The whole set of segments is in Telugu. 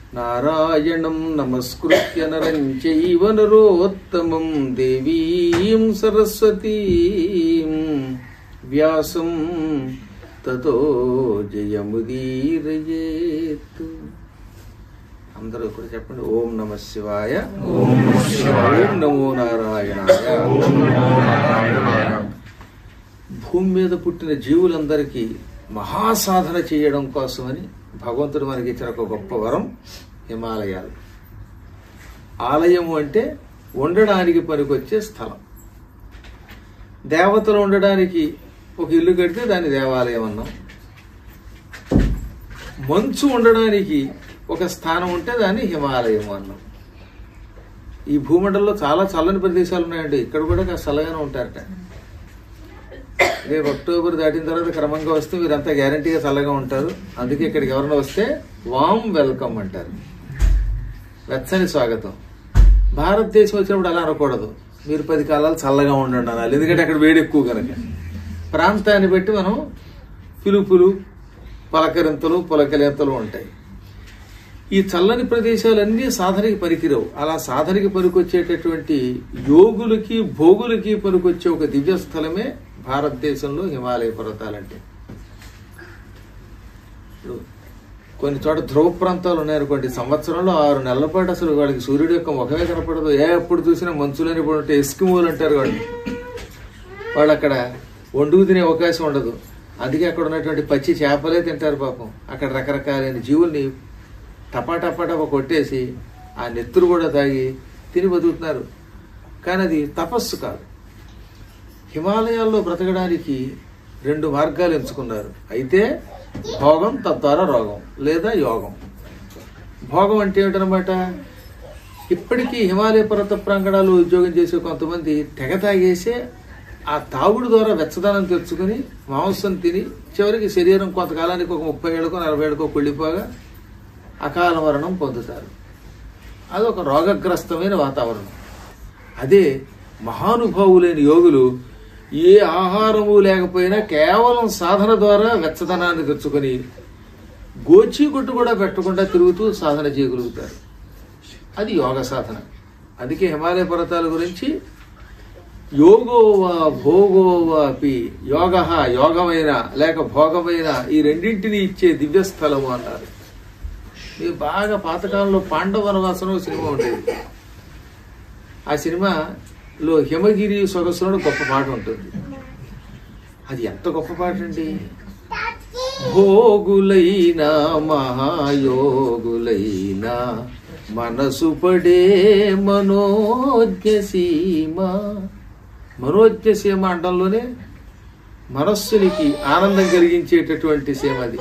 నారాయణం నమస్కృత్య నరం చైవ నరోత్తమం దేవీం సరస్వతీం వ్యాసం తతో జయముదీరయేత్. అందరూ కూడా చెప్పండి. ఓం నమః శివాయ. ఓం నమో నారాయణాయ. భూమి మీద పుట్టిన జీవులందరికీ మహాసాధన చేయడం కోసమని భగవంతుడు మనకి ఇచ్చిన ఒక గొప్ప వరం హిమాలయాలు. ఆలయము అంటే ఉండడానికి పనికొచ్చే స్థలం. దేవతలు ఉండడానికి ఒక ఇల్లు కడితే దాన్ని దేవాలయం అన్నాం. మంచు ఉండడానికి ఒక స్థానం ఉంటే దాన్ని హిమాలయం అన్నాం. ఈ భూమండలంలో చాలా చల్లని ప్రదేశాలు ఉన్నాయండి. ఇక్కడ కూడా చల్లగానే ఉంటారట. రేపు అక్టోబర్ దాటిన తర్వాత క్రమంగా వస్తే మీరంతా గ్యారంటీగా చల్లగా ఉంటారు. అందుకే ఇక్కడికి ఎవరైనా వస్తే వామ్ వెల్కమ్ అంటారు, వెచ్చని స్వాగతం. భారతదేశం వచ్చినప్పుడు అలా అనకూడదు, మీరు 10 కాలాలు చల్లగా ఉండండి అనాలి. ఎందుకంటే అక్కడ వేడి ఎక్కువ కనుక. ప్రాంతాన్ని బట్టి మనం పిలుపులు, పలకరింతలు, పులకలింతలు ఉంటాయి. ఈ చల్లని ప్రదేశాలన్నీ సాధనకి పనికిరావు. అలా సాధనకి పనికొచ్చేటటువంటి యోగులకి, భోగులకి పనికొచ్చే ఒక దివ్య స్థలమే భారతదేశంలో హిమాలయ పర్వతాలంటే. కొన్ని చోట ధ్రువ ప్రాంతాలు ఉన్నాయనుకోండి, సంవత్సరంలో 6 నెలల పాటు అసలు వాళ్ళకి సూర్యుడు యొక్క ముఖమే కనపడదు. ఎప్పుడు చూసినా మంచులని పడుంటే ఎస్కిమోలు అంటారు వాళ్ళు అక్కడ వండుకు తినే అవకాశం ఉండదు. అందుకే అక్కడ ఉన్నటువంటి పచ్చి చేపలే తింటారు పాపం. అక్కడ రకరకాలైన జీవుల్ని టపాటపాటప కొట్టేసి ఆ నెత్తురు కూడా తాగి తిని బతుకుతున్నారు. కానీ అది తపస్సు కాదు. హిమాలయాల్లో బ్రతకడానికి 2 మార్గాలు ఎంచుకున్నారు. అయితే భోగం, తద్వారా రోగం, లేదా యోగం. భోగం అంటే ఏమిటనమాట, ఇప్పటికీ హిమాలయ పర్వత ప్రాంగణాలు ఉద్యోగం చేసే కొంతమంది తెగ తాగేసే ఆ తాగుడు ద్వారా వెచ్చదనం తెచ్చుకుని మాంసం తిని చివరికి శరీరం కొంతకాలానికి ఒక 30 ఏళ్ళకో 40 ఏళ్ళకో కుళ్ళిపోగా అకాల మరణం పొందుతారు. అదొక రోగగ్రస్తమైన వాతావరణం. అదే మహానుభావులైన యోగులు ఏ ఆహారము లేకపోయినా కేవలం సాధన ద్వారా వెచ్చదనాన్ని తెచ్చుకొని గోచీగుట్టు కూడా పెట్టకుండా తిరుగుతూ సాధన చేయగలుగుతారు. అది యోగ సాధన. అందుకే హిమాలయ పర్వతాల గురించి యోగోవా భోగోవాపి యోగ, యోగమైన లేక భోగమైన ఈ రెండింటినీ ఇచ్చే దివ్యస్థలము అన్నారు. మీరు బాగా పాతకాలంలో పాండవ వనవాసం సినిమా ఉండేది. ఆ సినిమాలో హిమగిరి సొగసులో గొప్ప పాట ఉంటుంది. అది ఎంత గొప్ప పాట అండి. భోగులైనా మహాయోగులైనా మనసు పడే మనోజ్ఞసీమ. మనోజ్ఞసీమ అండంలోనే మనస్సునికి ఆనందం కలిగించేటటువంటి సీమ అది.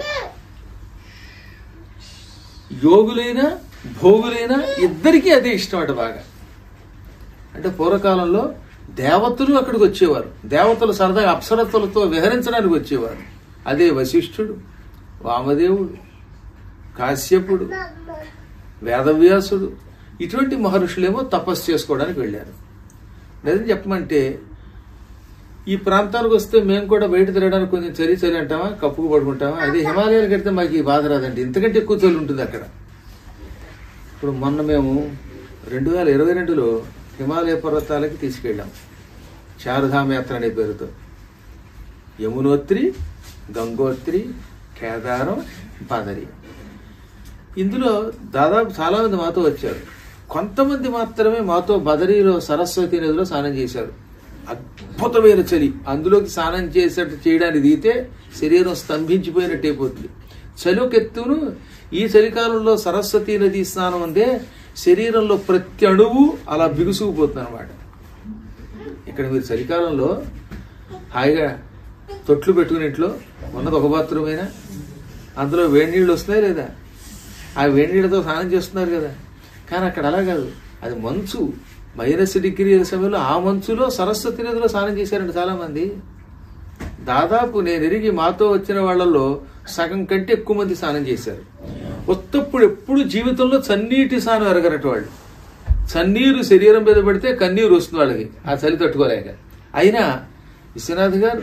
యోగులైనా భోగులైనా ఇద్దరికీ అదే ఇష్టం అట బాగా. అంటే పూర్వకాలంలో దేవతలు అక్కడికి వచ్చేవారు. దేవతలు సరదాగా అప్సరతలతో విహరించడానికి వచ్చేవారు. అదే వశిష్ఠుడు, వామదేవుడు, కాశ్యపుడు, వేదవ్యాసుడు ఇటువంటి మహర్షులేమో తపస్సు చేసుకోవడానికి వెళ్ళారు. నిజం చెప్పమంటే ఈ ప్రాంతానికి వస్తే మేము కూడా బయట తిరగడానికి కొంచెం చలి చలి అంటామా, కప్పుకు పడుకుంటామా. అదే హిమాలయాలకు వెళ్తే మాకు ఈ బాధ రాదండి. ఇంతకంటే ఎక్కువ చలి ఉంటుంది అక్కడ. ఇప్పుడు మొన్న మేము 2022లో హిమాలయ పర్వతాలకి తీసుకెళ్ళాం, చారుధామ యాత్ర అనే పేరుతో. యమునోత్రి, గంగోత్రి, కేదారం, బదరి. ఇందులో దాదాపు చాలా మంది మాతో వచ్చారు. కొంతమంది మాత్రమే మాతో బదరీలో సరస్వతి నదిలో స్నానం చేశారు. అద్భుతమైన చలి. అందులోకి స్నానం చేయడానికి దిగితే శరీరం స్తంభించిపోయినట్టు అయిపోతుంది. చలికెత్తును ఈ చలికాలంలో సరస్వతి నది స్నానం అందే శరీరంలో ప్రతి అణువు అలా బిగుసుకుపోతుంది అనమాట. ఇక్కడ మీరు చలికాలంలో హాయిగా తొట్లు పెట్టుకుని ఇంట్లో ఉన్నది ఒక బాత్రూమ్ అయినా అందులో వేడి నీళ్ళు వస్తున్నాయి లేదా, ఆ వేడి నీళ్ళతో స్నానం చేస్తున్నారు కదా. కానీ అక్కడ అలా కాదు. అది మంచు, -డిగ్రీల సమయంలో ఆ మంచులో సరస్వతి నదిలో స్నానం చేశారండి చాలా మంది. దాదాపు నేను ఎరిగి మాతో వచ్చిన వాళ్ళల్లో సగం కంటే ఎక్కువ మంది స్నానం చేశారు. ఉత్తప్పుడు ఎప్పుడు జీవితంలో చన్నీటి స్నానం ఎరగరట వాళ్ళు. చన్నీరు శరీరం మీద పడితే కన్నీరు వస్తుంది వాళ్ళకి, ఆ చలి తట్టుకోలేక. అయినా విశ్వనాథ్ గారు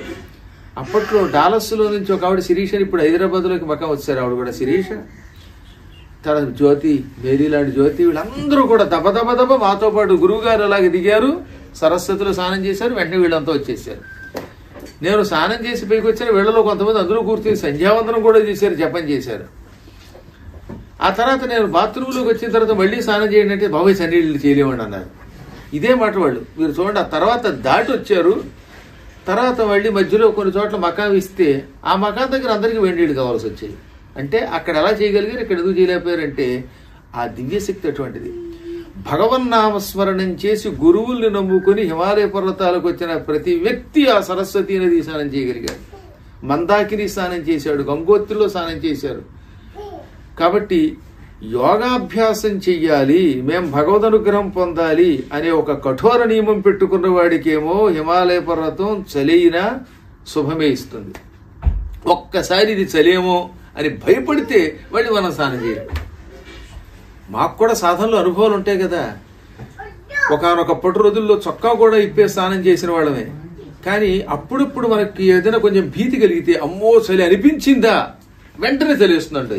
అప్పట్లో డాలస్లో నుంచి ఒక ఆవిడ శిరీష, ఇప్పుడు హైదరాబాద్లోకి మకాం వచ్చారు. ఆవిడ కూడా శిరీష తన జ్యోతి, మేరీ లాంటి జ్యోతి, వీళ్ళందరూ కూడా దబ దబ దబ మాతో పాటు గురువు గారు అలాగే దిగారు. సరస్వతిలో స్నానం చేశారు. వెంటనే వీళ్ళంతా వచ్చేసారు. నేను స్నానం చేసి పైకి వచ్చిన వీళ్ళలో కొంతమంది అందులో కూర్చొని సంధ్యావందనం కూడా చేశారు, జపం చేశారు. ఆ తర్వాత నేను బాత్రూంలోకి వచ్చిన తర్వాత మళ్ళీ స్నానం చేయండి అంటే బాబాయ్ సన్నీళ్ళు చేయలేమండి అన్నారు. ఇదే మాట వాళ్ళు. మీరు చూడండి, ఆ తర్వాత దాటి వచ్చారు. తర్వాత మళ్ళీ మధ్యలో కొన్ని చోట్ల మకాం ఇస్తే ఆ మకాం దగ్గర అందరికీ వేడినీళ్ళు కావాల్సి వచ్చాయి. అంటే అక్కడ ఎలా చేయగలిగారు, ఇక్కడ ఎందుకు చేయలేకపోయారంటే ఆ దివ్యశక్తి అటువంటిది. భగవన్నామస్మరణం చేసి గురువుల్ని నమ్ముకుని హిమాలయ పర్వతాలకు వచ్చిన ప్రతి వ్యక్తి ఆ సరస్వతీ నది స్నానం చేయగలిగాడు. మందాకిని స్నానం చేశాడు, గంగోత్రిలో స్నానం చేశారు. కాబట్టి యోగాభ్యాసం చెయ్యాలి, మేం భగవద్ అనుగ్రహం పొందాలి అనే ఒక కఠోర నియమం పెట్టుకున్న వాడికేమో హిమాలయ పర్వతం చలినా శుభమే ఇస్తుంది. ఒక్కసారి ఇది చలేమో అని భయపడితే మళ్ళీ మనం స్నానం చేయాలి. మాకు కూడా సాధనలో అనుభవాలు ఉంటాయి కదా. ఒకనొకప్పటి రోజుల్లో చొక్కా కూడా ఇప్పే స్నానం చేసిన వాళ్ళమే. కానీ అప్పుడప్పుడు మనకి ఏదైనా కొంచెం భీతి కలిగితే అమ్మో చలి అనిపించిందా వెంటనే చలిస్తుందండి.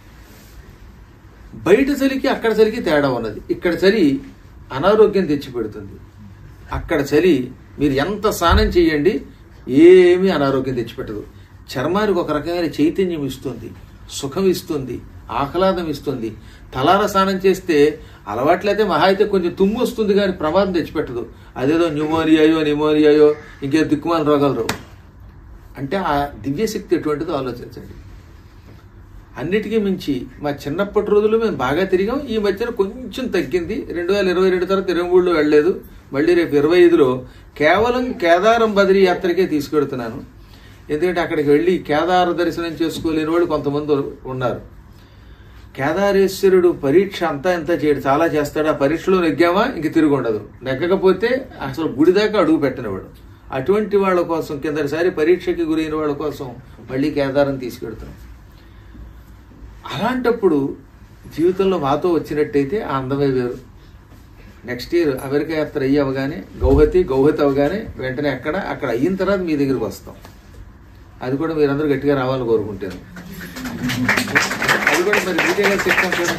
బయట చలికి అక్కడ చలికి తేడా ఉన్నది. ఇక్కడ చలి అనారోగ్యం తెచ్చిపెడుతుంది, అక్కడ చలి మీరు ఎంత స్నానం చేయండి ఏమీ అనారోగ్యం తెచ్చిపెట్టదు. చర్మానికి ఒక రకమైన చైతన్యం ఇస్తుంది, సుఖం ఇస్తుంది, ఆహ్లాదం ఇస్తుంది. తలార స్నానం చేస్తే అలవాట్లయితే మహా అయితే కొంచెం తుమ్ము వస్తుంది కానీ ప్రమాదం తెచ్చిపెట్టదు. అదేదో న్యూమోనియాయో ఇంకేదో దిక్కుమాల రోగాలు రావు. అంటే ఆ దివ్యశక్తి ఎటువంటిదో ఆలోచించండి. అన్నిటికీ మించి మా చిన్నప్పటి రోజుల్లో మేము బాగా తిరిగాం. ఈ మధ్యన కొంచెం తగ్గింది. 2022 తర్వాత 23లో వెళ్ళలేదు. మళ్ళీ రేపు 25లో కేవలం కేదారం బదిరీ యాత్రకే తీసుకెడుతున్నాను. ఎందుకంటే అక్కడికి వెళ్ళి కేదార దర్శనం చేసుకోలేని వాళ్ళు కొంతమంది ఉన్నారు. కేదారేశ్వరుడు పరీక్ష అంతా ఎంత చేయడు, చాలా చేస్తాడు. ఆ పరీక్షలో నెగ్గామా ఇంక తిరిగి ఉండదు, నెగ్గకపోతే అసలు గుడి దాకా అడుగు పెట్టనివాడు. అటువంటి వాళ్ళ కోసం కిందసారి పరీక్షకి గురైన వాళ్ళ కోసం మళ్ళీ కేదారం తీసుకెడుతున్నాం. అలాంటప్పుడు జీవితంలో మాతో వచ్చినట్టయితే ఆ అందమే వేరు. నెక్స్ట్ ఇయర్ అమెరికా యాత్ర అయ్యి అవగానే గౌహతి అవగానే వెంటనే అక్కడ అయిన తర్వాత మీ దగ్గరికి వస్తాం. అది కూడా మీరందరూ గట్టిగా రావాలని కోరుకుంటాను. అది కూడా మరి డీటెయిల్గా చెప్తాం కదా.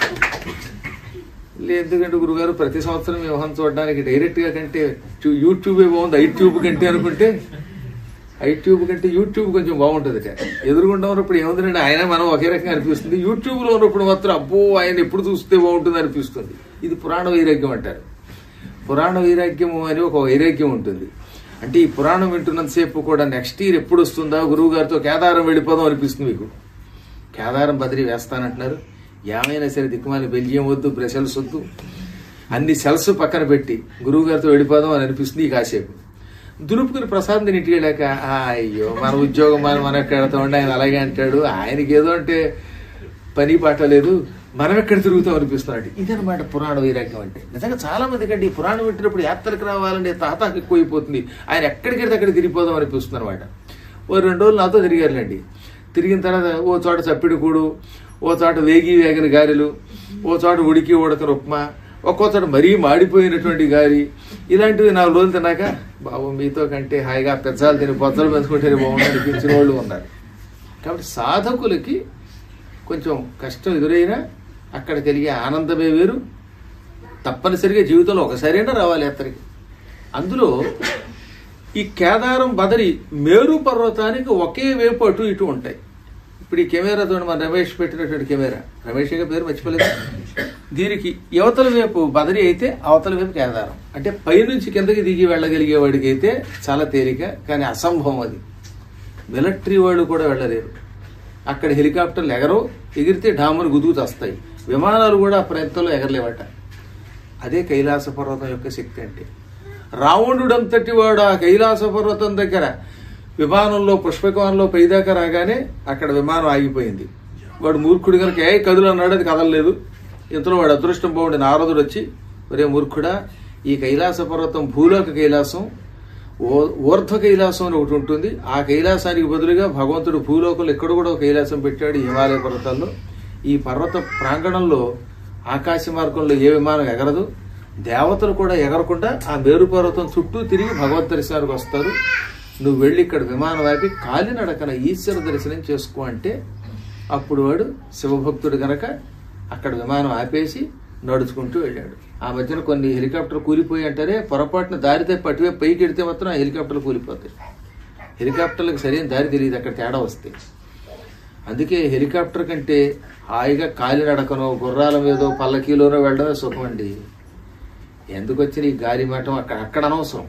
ఎందుకంటే గురుగారు ప్రతి సంవత్సరం వ్యవహారం చూడడానికి డైరెక్ట్గా కంటే యూట్యూబే బాగుంది ఐట్యూబ్ కంటే అనుకుంటే, ఐట్యూబ్ కంటే యూట్యూబ్ కొంచెం బాగుంటుంది. ఎదురుగుండా ఉన్నప్పుడు ఏముందండి ఆయన మనం ఒకే రకంగా అనిపిస్తుంది. యూట్యూబ్లో ఉన్నప్పుడు మాత్రం అబ్బో ఆయన ఎప్పుడు చూస్తే బాగుంటుంది అనిపిస్తుంది. ఇది పురాణ వైరాగ్యం అంటారు. పురాణ వైరాగ్యము అని ఒక వైరాగ్యం ఉంటుంది. అంటే ఈ పురాణం వింటున్నంతసేపు కూడా నెక్స్ట్ ఇయర్ ఎప్పుడు వస్తుందా గురువు గారితో కేదారం వెళ్ళిపోదాం అనిపిస్తుంది. మీకు కేదారం బదిరీ వేస్తానంటున్నారు. ఏమైనా సరే దిక్కుమాలి బెల్జియం వద్దు, బ్రసెల్స్ వద్దు, అన్ని సెల్స్ పక్కన పెట్టి గురువు గారితో వెళ్ళిపోదాం అని అనిపిస్తుంది. ఈ కాసేపు దులుపుకుని ప్రసాదం తిని ఇంటికి వెళ్ళాక అయ్యో మన ఉద్యోగం మనం ఎక్కడ వెళ్తామండి, ఆయన అలాగే అంటాడు, ఆయనకి ఏదో అంటే పని పాట లేదు, మనం ఎక్కడ తిరుగుతాం అనిపిస్తున్నాడు. ఇదనమాట పురాణ వైరాగ్యం అంటే. నిజంగా చాలా మంది కంటే ఈ పురాణం వింటున్నప్పుడు యాత్రకు రావాలంటే తాతాకి ఎక్కువైపోతుంది. ఆయన ఎక్కడికెడితే అక్కడ తిరిగిపోదాం అనిపిస్తుంది అనమాట. ఓ 2 రోజులు నాతో తిరిగారులేండి. తిరిగిన తర్వాత ఓ చోట చప్పిడి కూడు, ఓ చోట వేగిన గారెలు, ఓ చోట ఉడకని ఉప్మా, ఒక్కో చోట మరీ మాడిపోయినటువంటి గారి, ఇలాంటివి 4 రోజులు తిన్నాక బాబు మీతో కంటే హాయిగా పెద్దలు తిని పొత్తలు పెంచుకుంటేనే బాగుంది అనిపించిన వాళ్ళు ఉన్నారు. కాబట్టి సాధకులకి కొంచెం కష్టం ఎదురైనా అక్కడ కలిగే ఆనందమే వేరు. తప్పనిసరిగా జీవితంలో ఒకసారైనా రావాలి యాత్రకి. అందులో ఈ కేదారం బదరి మేరు పర్వతానికి ఒకే వైపు అటు ఇటు ఉంటాయి. ఇప్పుడు ఈ కెమెరాతో మన రమేష్ పెట్టినటువంటి కెమెరా, రమేష్ పేరు మర్చిపోలేదు. దీనికి యువతల వైపు బదరి అయితే అవతల వైపు కేదారం. అంటే పైనుంచి కిందకి దిగి వెళ్ళగలిగే వాడికి అయితే చాలా తేలిక, కానీ అసంభవం అది. మిలిటరీ వాళ్ళు కూడా వెళ్ళలేరు. అక్కడ హెలికాప్టర్లు ఎగిరితే డామును గుదుగు వస్తాయి. విమానాలు కూడా ఆ ప్రయత్నంలో ఎగరలేవట. అదే కైలాస పర్వతం యొక్క శక్తి అంటే. రావణుడంతటి వాడు ఆ కైలాస పర్వతం దగ్గర విమానంలో పుష్పకంలో పైదాకా రాగానే అక్కడ విమానం ఆగిపోయింది. వాడు మూర్ఖుడు కనుక కదులు అన్నాడు, అది కదలలేదు. ఇంతలో వాడు అదృష్టం బాగుండి నారదుడు వచ్చి, ఒరే మూర్ఖుడా, ఈ కైలాస పర్వతం భూలోక కైలాసం, ఊర్ధ్వ కైలాసం అని ఒకటి ఉంటుంది. ఆ కైలాసానికి బదులుగా భగవంతుడు భూలోకంలో ఎక్కడ కూడా ఒక కైలాసం పెట్టాడు హిమాలయ పర్వతాల్లో. ఈ పర్వత ప్రాంగణంలో ఆకాశ మార్గంలో ఏ విమానం ఎగరదు. దేవతలు కూడా ఎగరకుండా ఆ మేరు పర్వతం చుట్టూ తిరిగి భగవద్ దర్శనానికి వస్తారు. నువ్వు వెళ్ళి ఇక్కడ విమానం ఆపి కాలినడకన ఈశ్వర దర్శనం చేసుకో అంటే అప్పుడు వాడు శివభక్తుడు గనక అక్కడ విమానం ఆపేసి నడుచుకుంటూ వెళ్ళాడు. ఆ మధ్యన కొన్ని హెలికాప్టర్ కూలిపోయి అంటారే, పొరపాటున దారి తప్పి అటువైపు పైకి ఎడితే మాత్రం ఆ హెలికాప్టర్లు కూలిపోతాయి. హెలికాప్టర్లకు సరైన దారి తెలియదు అక్కడ తేడా వస్తే. అందుకే హెలికాప్టర్ కంటే హాయిగా కాలినడకనో గుర్రాల మీదో పల్లకీలోనో వెళ్ళడమే సుఖం అండి. ఎందుకు వచ్చిన ఈ గాలి మఠం అక్కడ అనవసరం.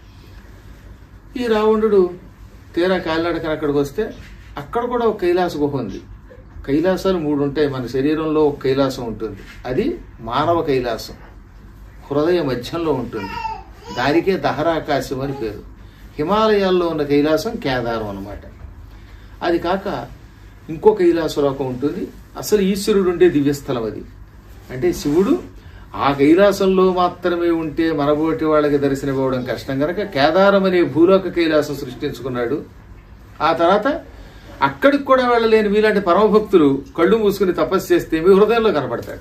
ఈ రావణుడు తీరా కాలినడకన అక్కడికి వస్తే అక్కడ కూడా ఒక కైలాస గుహ ఉంది. కైలాసాలు 3 ఉంటాయి. మన శరీరంలో ఒక కైలాసం ఉంటుంది. అది మానవ కైలాసం, హృదయ మధ్యంలో ఉంటుంది. దానికే దహరాకాశం అని పేరు. హిమాలయాల్లో ఉన్న కైలాసం కేదారం అన్నమాట. అది కాక ఇంకో కైలాస లోకం ఉంటుంది. అసలు ఈశ్వరుడు ఉండే దివ్యస్థలం అది. అంటే శివుడు ఆ కైలాసంలో మాత్రమే ఉంటే మనబోటి వాళ్ళకి దర్శనం ఇవ్వడం కష్టం కనుక కేదారం అనే భూలోక కైలాసం సృష్టించుకున్నాడు. ఆ తర్వాత అక్కడికి కూడా వెళ్ళలేని మీలాంటి పరమభక్తులు కళ్ళు మూసుకుని తపస్సు చేస్తే మీ హృదయంలో కనపడతాడు.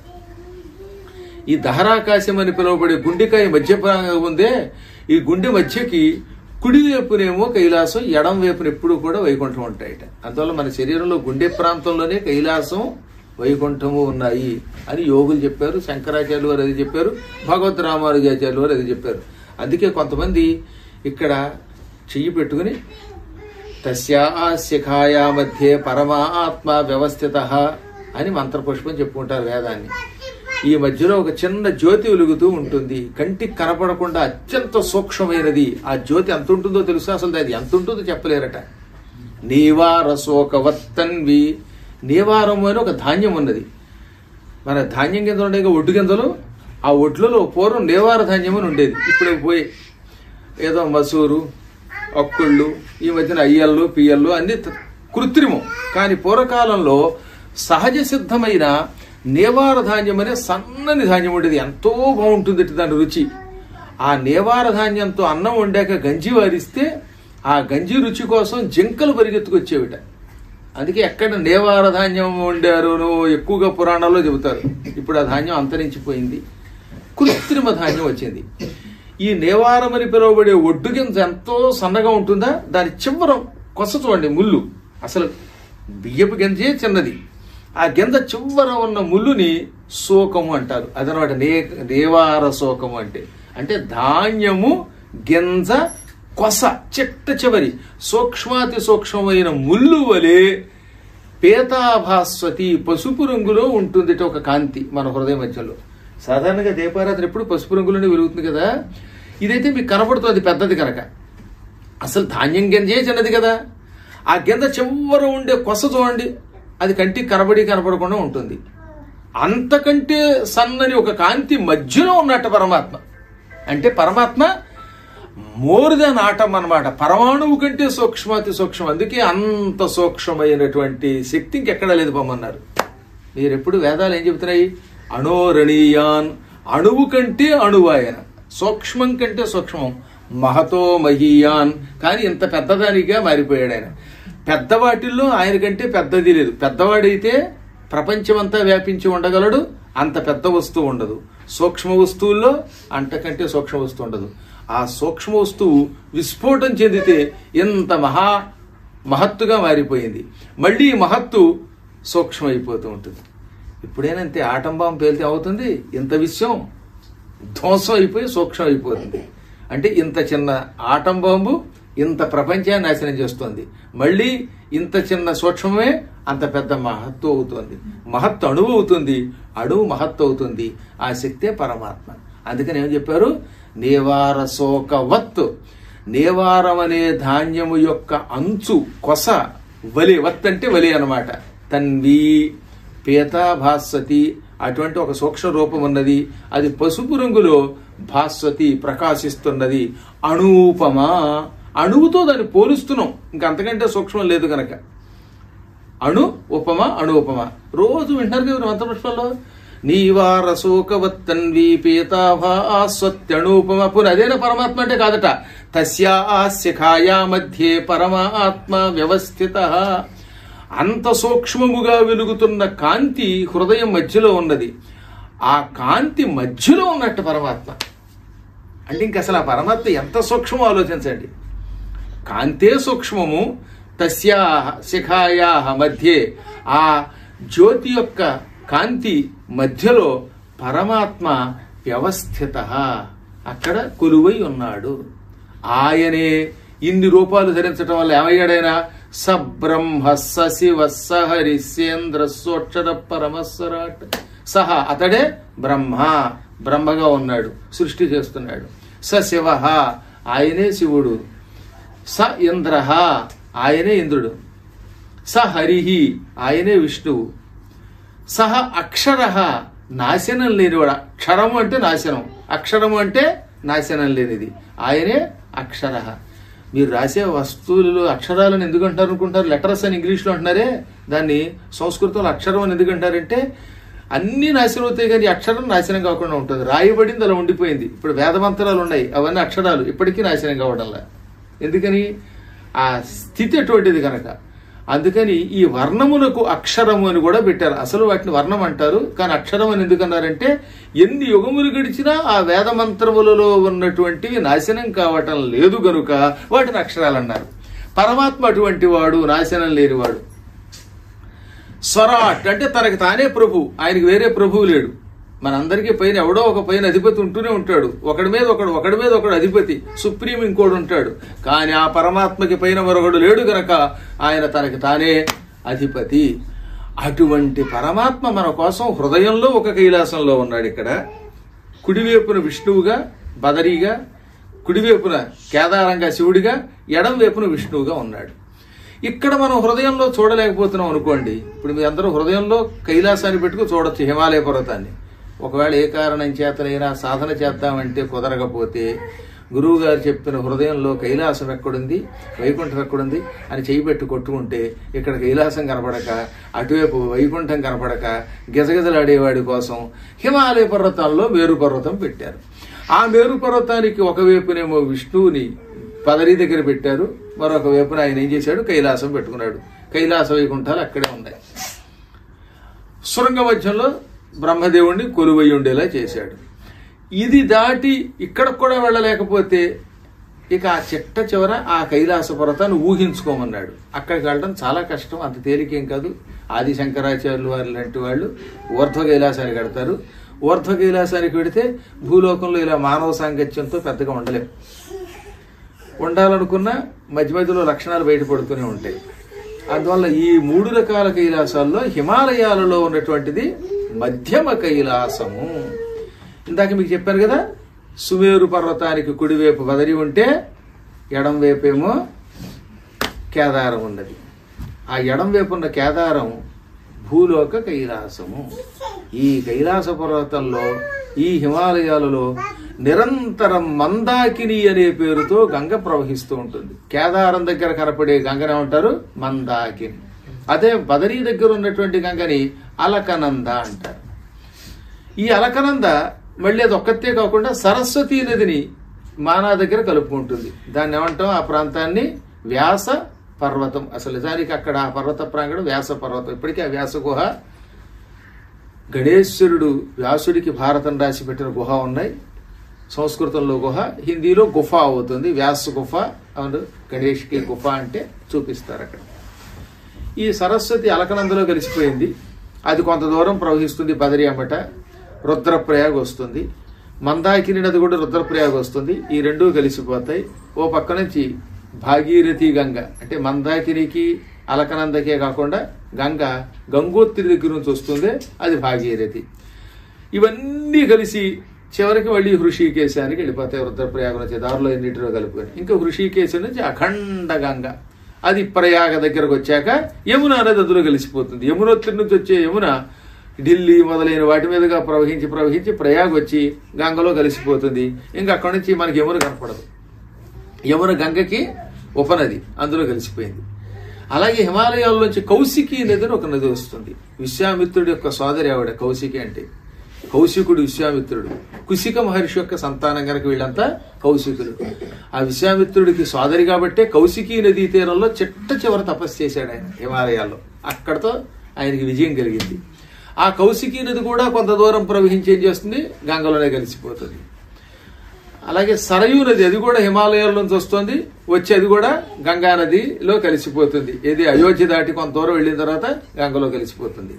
ఈ దహరాకాశం అని పిలువబడే గుండెకాయ మధ్య ఉందే, ఈ గుండె మధ్యకి కుడి వైపునేమో కైలాసం, ఎడం వైపున ఎప్పుడు కూడా వైకుంఠం ఉంటాయట. అందువల్ల మన శరీరంలో గుండె ప్రాంతంలోనే కైలాసం వైకుంఠము ఉన్నాయి అని యోగులు చెప్పారు. శంకరాచార్యులు వారు అది చెప్పారు. భగవద్ రామానుజాచార్యులు వారు అది చెప్పారు. అందుకే కొంతమంది ఇక్కడ చెయ్యి పెట్టుకుని తస్యా శిఖాయా మధ్యే పరమాత్మ వ్యవస్థిత అని మంత్రపుష్పం చెప్పుకుంటారు వేదాన్ని. ఈ మధ్యలో ఒక చిన్న జ్యోతి వెలుగుతూ ఉంటుంది. కంటికి కనపడకుండా అత్యంత సూక్ష్మమైనది. ఆ జ్యోతి ఎంత ఉంటుందో తెలుసు. అసలు అది ఎంత ఉంటుందో చెప్పలేరట. నీవారశోకవత్తన్వి. నీవారం అని ఒక ధాన్యం ఉన్నది. మన ధాన్యం కింద ఉండే ఒడ్డు గింజలు, ఆ ఒడ్లలో పూర్వం నేవార ధాన్యం అని ఉండేది. ఇప్పుడు పోయి ఏదో మసూరు, అక్కుళ్ళు, ఈ మధ్యన అయ్యళ్ళు, పియ్యళ్ళు అన్ని కృత్రిమం. కానీ పూర్వకాలంలో సహజ సిద్ధమైన నేవార ధాన్యం అనే సన్నని ధాన్యం ఉండేది. ఎంతో బాగుంటుంది దాని రుచి. ఆ నేవార ధాన్యంతో అన్నం వండాక గంజి వారిస్తే ఆ గంజి రుచి కోసం జింకలు పరిగెత్తుకొచ్చేవిట. అందుకే ఎక్కడ నేవార ధాన్యం వండారు ఎక్కువగా పురాణాల్లో చెబుతారు. ఇప్పుడు ఆ ధాన్యం అంతరించిపోయింది. కృత్రిమ ధాన్యం వచ్చింది. ఈ నేవారం అని పిలువబడే ఒడ్డు గింజ ఎంతో సన్నగా ఉంటుందా, దాని చివరం కొస చూడండి, ముళ్ళు. అసలు బియ్యపు గింజే చిన్నది. ఆ గింజ చివర ఉన్న ముళ్ళుని శోకము అంటారు. అదనమాట నేవార శోకము అంటే. అంటే ధాన్యము గింజ కొస చిట్ట చివరి సూక్ష్మాతి సూక్ష్మమైన ముళ్ళు వలె పీతాభాస్వతి పసుపు రంగులో ఉంటుంది ఒక కాంతి మన హృదయ మధ్యలో. సాధారణంగా దీపారాత్రి ఎప్పుడు పసుపు రంగులోనే వెలుగుతుంది కదా. ఇదైతే మీకు కనపడుతుంది పెద్దది కనుక. అసలు ధాన్యం గింజే చిన్నది కదా. ఆ గింజ చివర ఉండే కొస చూడండి, అది కంటికి కనపడకుండా ఉంటుంది. అంతకంటే సన్నని ఒక కాంతి మధ్యలో ఉన్నట్టు పరమాత్మ. అంటే పరమాత్మ మోర్ దాన్ ఆటం అన్నమాట. పరమాణువు కంటే సూక్ష్మాతి సూక్ష్మం. అందుకే అంత సూక్ష్మమైనటువంటి శక్తి ఇంకెక్కడా లేదు పొమ్మన్నారు. మీరు ఎప్పుడు వేదాలు ఏం చెబుతున్నాయి? అణోరణీయాన్, అణువు కంటే అణువు ఆయన, సూక్ష్మం కంటే సూక్ష్మం, మహతో మహీయాన్. కానీ ఇంత పెద్దదానిగా మారిపోయాడు ఆయన. పెద్దవాటిల్లో ఆయన కంటే పెద్దది లేదు. పెద్దవాడైతే ప్రపంచమంతా వ్యాపించి ఉండగలడు, అంత పెద్ద వస్తువు ఉండదు. సూక్ష్మ వస్తువుల్లో అంతకంటే సూక్ష్మ వస్తువు ఉండదు. ఆ సూక్ష్మ వస్తువు విస్ఫోటం చెందితే ఎంత మహత్తుగా మారిపోయింది. మళ్ళీ మహత్తు సూక్ష్మైపోతూ ఉంటుంది. ఇప్పుడేనంతే ఆటం బాంబు పేలితే అవుతుంది, ఇంత విషయం ధ్వంసం అయిపోయి సూక్ష్మం అయిపోతుంది. అంటే ఇంత చిన్న ఆటం బాంబు ఇంత ప్రపంచాన్ని నాశనం చేస్తుంది. మళ్ళీ ఇంత చిన్న సూక్ష్మమే అంత పెద్ద మహత్తు అవుతుంది. మహత్తు అణువు అవుతుంది, అణువు మహత్తు అవుతుంది. ఆ శక్తే పరమాత్మ. అందుకని ఏం చెప్పారు? నేవార శోకవత్. నేవారం అనే ధాన్యము యొక్క అంచు కొస వలె, వత్ అంటే వలె అనమాట. తన్వి పీతా భాస్వతి, అటువంటి ఒక సూక్ష్మ రూపం ఉన్నది. అది పసుపు రంగులో భాస్వతి ప్రకాశిస్తున్నది. అణూపమా, అణువుతో దాన్ని పోలుస్తున్నాం, ఇంకంతకంటే సూక్ష్మం లేదు గనక. అణు ఉపమ అణుపమ రోజు వింటారు కదా మంత్రపుష్పంలో. నీవార శోకవత్తన్వి పీతాభాస్వత్యణూపమ. పునః అదేనా పరమాత్మ అంటే? కాదట. తస్యా శిఖాయా మధ్యే పరమాత్మ వ్యవస్థిత. అంత సూక్ష్మముగా వెలుగుతున్న కాంతి హృదయం మధ్యలో ఉన్నది. ఆ కాంతి మధ్యలో ఉన్నట్టు పరమాత్మ అంటే ఇంక అసలు ఆ పరమాత్మ ఎంత సూక్ష్మమో ఆలోచించండి. కాంతే సూక్ష్మము. తస్యా శిఖాయా మధ్యే, ఆ జ్యోతి యొక్క కాంతి మధ్యలో పరమాత్మ వ్యవస్థిత, అక్కడ కొలువై ఉన్నాడు. ఆయనే ఇన్ని రూపాలు ధరించడం వల్ల ఏమయ్యాడైనా సబ్రహ్మ సశివ సహరిసేంద్ర సోక్షర పరమస్వరాట్. సహ అతడే బ్రహ్మగా ఉన్నాడు, సృష్టి చేస్తున్నాడు. సశివ ఆయనే శివుడు. స ఇంద్ర ఆయనే ఇంద్రుడు. స హరి ఆయనే విష్ణువు. సహ అక్షర నాశనం లేనివాడు. అక్షరము అంటే నాశనం, అక్షరము అంటే నాశనం లేనిది. ఆయనే అక్షర. మీరు రాసే వస్తువులలో అక్షరాలను ఎందుకు అంటారు అనుకుంటారు? లెటర్స్ అని ఇంగ్లీష్లో అంటున్నారే, దాన్ని సంస్కృతంలో అక్షరం అని ఎందుకు అంటారంటే అన్ని నాశనం అవుతాయి కానీ అక్షరం నాశనం కాకుండా ఉంటుంది. రాయబడింది అలా ఉండిపోయింది. ఇప్పుడు వేదమంత్రాలు ఉన్నాయి, అవన్నీ అక్షరాలు ఇప్పటికీ నాశనం కావడంలా. ఎందుకని? ఆ స్థితి అటువంటిది కనుక. అందుకని ఈ వర్ణములకు అక్షరము అని కూడా పెట్టారు. అసలు వాటిని వర్ణం అంటారు, కానీ అక్షరం అని ఎందుకన్నారంటే ఎన్ని యుగములు గడిచినా ఆ వేదమంత్రములలో ఉన్నటువంటివి నాశనం కావటం లేదు గనుక వాటిని అక్షరాలు అన్నారు. పరమాత్మ అటువంటి వాడు, నాశనం లేనివాడు. స్వరాట్ అంటే తనకి తానే ప్రభు, ఆయనకి వేరే ప్రభువు లేడు. మనందరికీ పైన ఎవడో ఒక పైన అధిపతి ఉంటూనే ఉంటాడు. ఒకడి మీద ఒకడు అధిపతి, సుప్రీం ఇంకోడు ఉంటాడు. కానీ ఆ పరమాత్మకి పైన మరొకడు లేడు గనక ఆయన తనకి తానే అధిపతి. అటువంటి పరమాత్మ మన కోసం హృదయంలో ఒక కైలాసంలో ఉన్నాడు. ఇక్కడ కుడివైపున విష్ణువుగా బదరీగా, కుడివైపున కేదారంగా శివుడిగా, ఎడం వైపున విష్ణువుగా ఉన్నాడు. ఇక్కడ మనం హృదయంలో చూడలేకపోతున్నాం అనుకోండి. ఇప్పుడు మీ అందరూ హృదయంలో కైలాసాన్ని పెట్టుకు చూడొచ్చు, హిమాలయ పర్వతాన్ని. ఒకవేళ ఏ కారణం చేతనైనా సాధన చేద్దామంటే కుదరకపోతే గురువు గారు చెప్పిన హృదయంలో కైలాసం ఎక్కడుంది, వైకుంఠం ఎక్కడుంది అని చేయి పెట్టి కొట్టుకుంటే ఇక్కడ కైలాసం కనపడక, అటువైపు వైకుంఠం కనపడక గజగజలాడేవాడి కోసం హిమాలయ పర్వతాల్లో మేరు పర్వతం పెట్టారు. ఆ మేరు పర్వతానికి ఒకవైపునేమో విష్ణువుని పదరి దగ్గర పెట్టారు, మరొక వైపున ఆయన ఏం చేశాడు? కైలాసం పెట్టుకున్నాడు. కైలాస వైకుంఠాలు అక్కడే ఉన్నాయి. శృంగ మధ్యంలో బ్రహ్మదేవుణ్ణి కొలువై ఉండేలా చేశాడు. ఇది దాటి ఇక్కడ కూడా వెళ్ళలేకపోతే ఇక ఆ చిట్ట చివర ఆ కైలాస పర్వతాన్ని ఊహించుకోమన్నాడు. అక్కడికి వెళ్ళడం చాలా కష్టం, అంత తేలికేం కాదు. ఆది శంకరాచార్యులు వారి లాంటి వాళ్ళు ఊర్ధ్వ కైలాసానికి వెడతారు. ఊర్ధ్వ కైలాసానికి వెడితే భూలోకంలో ఇలా మానవ సాంగత్యంతో పెద్దగా ఉండలేం. ఉండాలనుకున్న మధ్య మధ్యలో లక్షణాలు బయటపడుతూనే ఉంటాయి. అందువల్ల ఈ 3 రకాల కైలాసాల్లో హిమాలయాలలో ఉన్నటువంటిది మధ్యమ కైలాసము. ఇందాక మీకు చెప్పాను కదా, సుమేరు పర్వతానికి కుడివైపు బదరి ఉంటే ఎడం వైపేమో కేదారం ఉన్నది. ఆ ఎడం వైపు ఉన్న కేదారం భూలోక కైలాసము. ఈ కైలాస పర్వతంలో, ఈ హిమాలయాలలో నిరంతరం మందాకిని అనే పేరుతో గంగ ప్రవహిస్తూ ఉంటుంది. కేదారం దగ్గర కనపడే గంగనే ఉంటారు మందాకిని. అదే బదరీ దగ్గర ఉన్నటువంటి గంగని అలకనంద అంటారు. ఈ అలకనంద మళ్ళీ అది ఒక్కతే కాకుండా సరస్వతీ నదిని మానా దగ్గర కలుపుకుంటుంది. దాన్ని ఏమంటాం? ఆ ప్రాంతాన్ని వ్యాస పర్వతం. అసలు నిజానికి అక్కడ ఆ పర్వత ప్రాంగణం వ్యాస పర్వతం. ఇప్పటికీ ఆ వ్యాస గుహ, గణేశ్వరుడు వ్యాసుడికి భారతం రాసి పెట్టిన గుహ ఉన్నాయి. సంస్కృతంలో గుహ, హిందీలో గుఫ అవుతుంది. వ్యాస గుఫ, అవును, గణేష్కి గుఫ అంటే చూపిస్తారు అక్కడ. ఈ సరస్వతి అలకనందలో కలిసిపోయింది. అది కొంత దూరం ప్రవహిస్తుంది బదరి అమ్మట, రుద్రప్రయాగ వస్తుంది. మందాకిని నది కూడా రుద్రప్రయాగ వస్తుంది. ఈ రెండూ కలిసిపోతాయి. ఓ పక్క నుంచి భాగీరథి గంగ, అంటే మందాకినికి అలకనందకే కాకుండా గంగ గంగోత్రి దగ్గర నుంచి వస్తుంది, అది భాగీరథి. ఇవన్నీ కలిసి చివరికి మళ్ళీ హృషికేశానికి వెళ్ళిపోతాయి. రుద్రప్రయాగ నుంచి దారిలో ఎన్నిటిలో కలుపుకొని ఇంకా హృషికేశం నుంచి అఖండ గంగ, అది ప్రయాగ దగ్గరకు వచ్చాక యమున అనేది అందులో కలిసిపోతుంది. యమునోత్రి నుంచి వచ్చే యమున ఢిల్లీ మొదలైన వాటి మీదుగా ప్రవహించి ప్రయాగ వచ్చి గంగలో కలిసిపోతుంది. ఇంకా అక్కడి నుంచి మనకి యమున కనపడదు. యమున గంగకి ఉపనది, అందులో కలిసిపోయింది. అలాగే హిమాలయాల్లోంచి కౌశికి నది అని ఒక నది వస్తుంది. విశ్వామిత్రుడి యొక్క సోదరి ఆవిడ కౌశికి. అంటే కౌశికుడు విశ్వామిత్రుడు, కుశిక మహర్షి యొక్క సంతానం కనుక వీళ్ళంతా కౌశికులు. ఆ విశ్వామిత్రుడికి సోదరి కాబట్టే కౌశికీ నదీ తీరంలో చిట్ట చివర తపస్సు చేశాడు ఆయన హిమాలయాల్లో. అక్కడతో ఆయనకి విజయం కలిగింది. ఆ కౌశికీ నది కూడా కొంత దూరం ప్రవహించి ఏం చేస్తుంది? గంగలోనే కలిసిపోతుంది. అలాగే సరయూ నది, అది కూడా హిమాలయాల నుంచి వస్తుంది, వచ్చి అది కూడా గంగా నదిలో కలిసిపోతుంది. ఇది అయోధ్య దాటి కొంత దూరం వెళ్ళిన తర్వాత గంగలో కలిసిపోతుంది.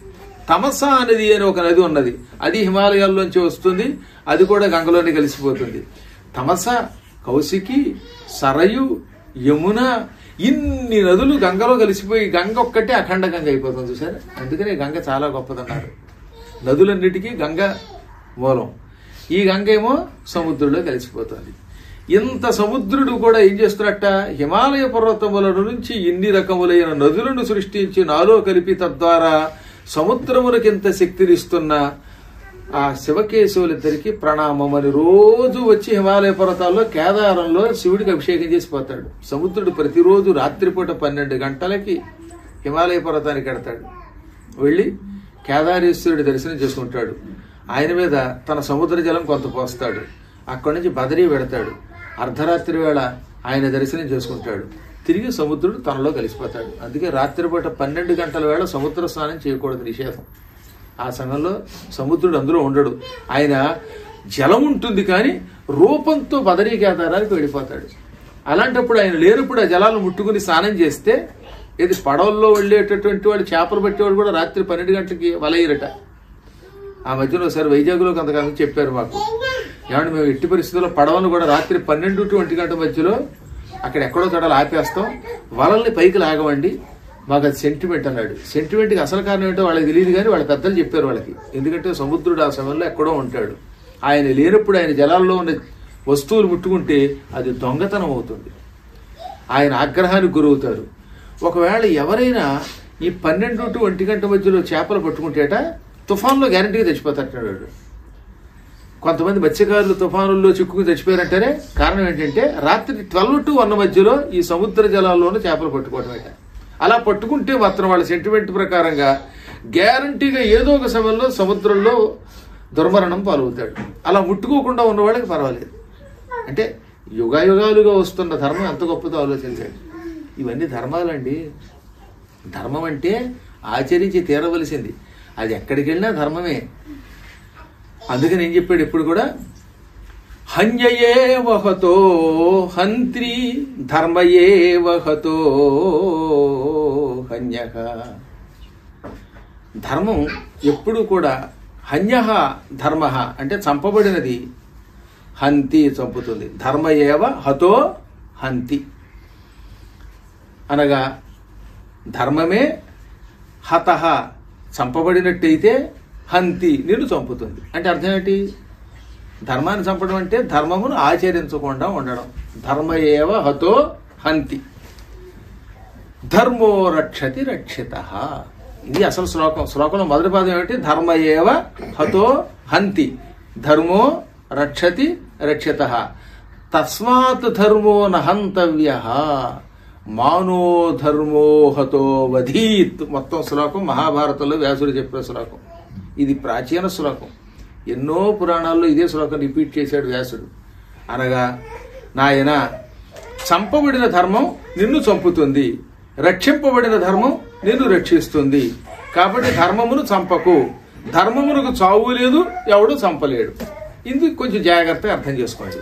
తమసా నది అని ఒక నది ఉన్నది, అది హిమాలయాల్లోంచి వస్తుంది, అది కూడా గంగలోనే కలిసిపోతుంది. తమస, కౌశికి, సరయు, యమున, ఇన్ని నదులు గంగలో కలిసిపోయి గంగ ఒక్కటే అఖండ గంగ అయిపోతుంది చూసారా. అందుకనే గంగ చాలా గొప్పదన్నారు. నదులన్నిటికీ గంగ మూలం. ఈ గంగ ఏమో సముద్రంలో కలిసిపోతుంది. ఇంత సముద్రుడు కూడా ఏం చేస్తున్నట్ట, హిమాలయ పర్వతముల నుంచి ఇన్ని రకములైన నదులను సృష్టించి నాలో కలిపి తద్వారా సముద్రములకింత శక్తినిస్తున్న ఆ శివకేశవులిద్దరికి ప్రణామం అని రోజు వచ్చి హిమాలయ పర్వతాల్లో కేదారంలో శివుడికి అభిషేకం చేసి పోతాడు. సముద్రుడు ప్రతిరోజు రాత్రిపూట 12 గంటలకి హిమాలయ పర్వతానికి వెడతాడు. వెళ్ళి కేదారేశ్వరుడి దర్శనం చేసుకుంటాడు. ఆయన మీద తన సముద్ర జలం కొంత పోస్తాడు. అక్కడి నుంచి బదరీ వెడతాడు. అర్ధరాత్రి వేళ ఆయన దర్శనం చేసుకుంటాడు. తిరిగి సముద్రుడు తనలో కలిసిపోతాడు. అందుకే రాత్రిపూట 12 గంటల వేళ సముద్ర స్నానం చేయకూడదు, నిషేధం. ఆ సమయంలో సముద్రుడు అందులో ఉండడు. ఆయన జలం ఉంటుంది కానీ రూపంతో బదరీ కేదారానికి వెళ్ళిపోతాడు. అలాంటప్పుడు ఆయన లేనప్పుడు ఆ జలాలను ముట్టుకుని స్నానం చేస్తే, ఇది పడవల్లో వెళ్ళేటటువంటి వాడు, చేపలు పట్టేవాడు కూడా రాత్రి 12 గంటలకి వలయ్యరట. ఆ మధ్యలో ఒకసారి వైజాగ్లో కొంతకాలం చెప్పారు మాకు, ఏమంటే మేము ఎట్టి పరిస్థితుల్లో పడవను కూడా రాత్రి 12 to 1 గంట మధ్యలో అక్కడ ఎక్కడో చోటలు ఆపేస్తాం, వలల్ని పైకి లాగమండి, మాకు అది సెంటిమెంట్ అన్నాడు. సెంటిమెంట్కి అసలు కారణం ఏంటో వాళ్ళకి తెలియదు కానీ వాళ్ళ పెద్దలు చెప్పారు వాళ్ళకి. ఎందుకంటే సముద్రుడు ఆ సమయంలో ఎక్కడో ఉంటాడు. ఆయన లేనప్పుడు ఆయన జలాల్లో ఉన్న వస్తువులు ముట్టుకుంటే అది దొంగతనం అవుతుంది, ఆయన ఆగ్రహానికి గురవుతారు. ఒకవేళ ఎవరైనా ఈ 12 to 1 గంట మధ్యలో చేపలు పట్టుకుంటేట తుఫాన్లో గ్యారంటీగా చచ్చిపోతాడు. కొంతమంది మత్స్యకారులు తుఫానుల్లో చిక్కుకుని చచ్చిపోయారంటారే, కారణం ఏంటంటే రాత్రి 12 to 1 మధ్యలో ఈ సముద్ర జలాల్లోనూ చేపలు పట్టుకోవటమేట. అలా పట్టుకుంటే మాత్రం వాళ్ళ సెంటిమెంట్ ప్రకారంగా గ్యారంటీగా ఏదో ఒక సమయంలో సముద్రంలో దుర్మరణం పాలవుతాడు. అలా ముట్టుకోకుండా ఉన్నవాళ్ళకి పర్వాలేదు. అంటే యుగాలుగా వస్తున్న ధర్మం ఎంత గొప్పదో ఆలోచించండి. ఇవన్నీ ధర్మాలండి. ధర్మం అంటే ఆచరించి తీరవలసింది. అది ఎక్కడికి వెళ్ళినా ధర్మమే. అందుకని ఏం చెప్పాడు ఎప్పుడు కూడా, హన్యయే వహతో హంత్రి ధర్మయే వహతో హన్యః. ధర్మం ఎప్పుడు కూడా హన్యః ధర్మ అంటే చంపబడినది, హంతి చంపుతుంది, ధర్మయేవ హతో హంతి అనగా ధర్మమే హతః చంపబడినట్టయితే హంతి నిన్ను చంపుతుంది. అంటే అర్థం ఏంటి? ధర్మాన్ని చంపడం అంటే ధర్మమును ఆచరించకుండా ఉండడం. ధర్మయేవ హతో హంతి, ధర్మో రక్షతి రక్షితః. ఇది అసలు శ్లోకం. శ్లోకంలో మొదటి పదం ఏమిటి? ధర్మయేవ హతో హంతి, ధర్మో రక్షతి రక్షితః, తస్మాత్ ధర్మో నహంతవ్యః, మానో ధర్మో హతో వధీత్. మొత్తం శ్లోకం మహాభారతంలో వ్యాసుడు చెప్పిన శ్లోకం. ఇది ప్రాచీన శ్లోకం. ఎన్నో పురాణాల్లో ఇదే శ్లోకం రిపీట్ చేశాడు వ్యాసుడు. అనగా, నాయన చంపబడిన ధర్మం నిన్ను చంపుతుంది, రక్షింపబడిన ధర్మం నిన్ను రక్షిస్తుంది. కాబట్టి ధర్మమును చంపకు. ధర్మమునకు చావు లేదు, ఎవడు చంపలేడు. ఇందుకు కొంచెం జాగ్రత్తగా అర్థం చేసుకోండి.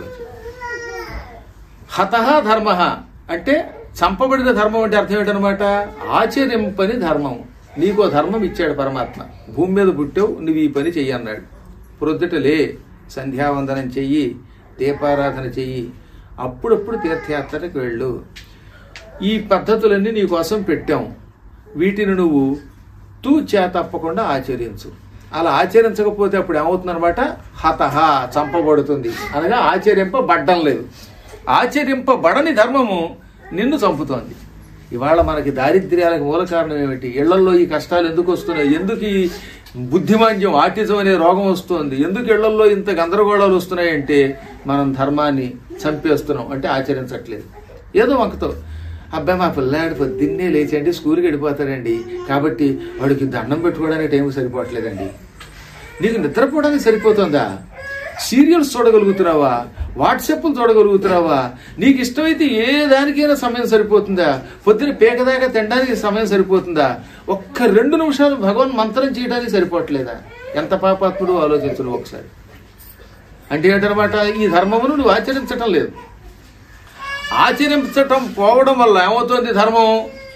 హతః ధర్మ అంటే చంపబడిన ధర్మం అంటే అర్థం ఏంటనమాట? ఆచరింపని ధర్మం. నీకో ధర్మం ఇచ్చాడు పరమాత్మ. భూమి మీద పుట్టావు, నువ్వు ఈ పని చెయ్యి అన్నాడు. ప్రొద్దుటలే సంధ్యావందనం చెయ్యి, దీపారాధన చెయ్యి, అప్పుడప్పుడు తీర్థయాత్రకు వెళ్ళు. ఈ పద్ధతులన్నీ నీ కోసం పెట్టాం, వీటిని నువ్వు తూచా తప్పకుండా ఆచరించు. అలా ఆచరించకపోతే అప్పుడు ఏమవుతుందనమాట? హతః చంపబడుతుంది. అనగా ఆచరింపబడ్డం లేదు. ఆచరింపబడని ధర్మము నిన్ను చంపుతోంది. ఇవాళ మనకి దారిద్ర్యాలకు మూల కారణం ఏమిటి? ఇళ్లలో ఈ కష్టాలు ఎందుకు వస్తున్నాయి? ఎందుకు ఈ బుద్ధిమాంద్యం, ఆటిజం అనే రోగం వస్తుంది? ఎందుకు ఇళ్లలో ఇంత గందరగోళాలు వస్తున్నాయంటే మనం ధర్మాన్ని చంపేస్తున్నాం, అంటే ఆచరించట్లేదు. ఏదో వంకతో, అబ్బాయి మా పిల్లాడు పొద్దున్నే లేచండి స్కూల్కి వెళ్ళిపోతాడండి, కాబట్టి వాడికి దండం పెట్టుకోవడానికి టైం సరిపోవట్లేదండి. నీకు నిద్రపోవడానికి సరిపోతుందా? సీరియల్స్ చూడగలుగుతున్నావా? వాట్సాప్లు చూడగలుగుతున్నావా? నీకు ఇష్టమైతే ఏ దానికైనా సమయం సరిపోతుందా? పొద్దున పేకదాకా తినడానికి సమయం సరిపోతుందా? ఒక్క 2 నిమిషాలు భగవన్ మంత్రం చేయడానికి సరిపోవట్లేదా? ఎంత పాపాత్ముడు ఆలోచించను ఒకసారి. అంటే ఏంటనమాట? ఈ ధర్మమును నువ్వు ఆచరించటం లేదు. ఆచరించటం పోవడం వల్ల ఏమవుతుంది? ధర్మం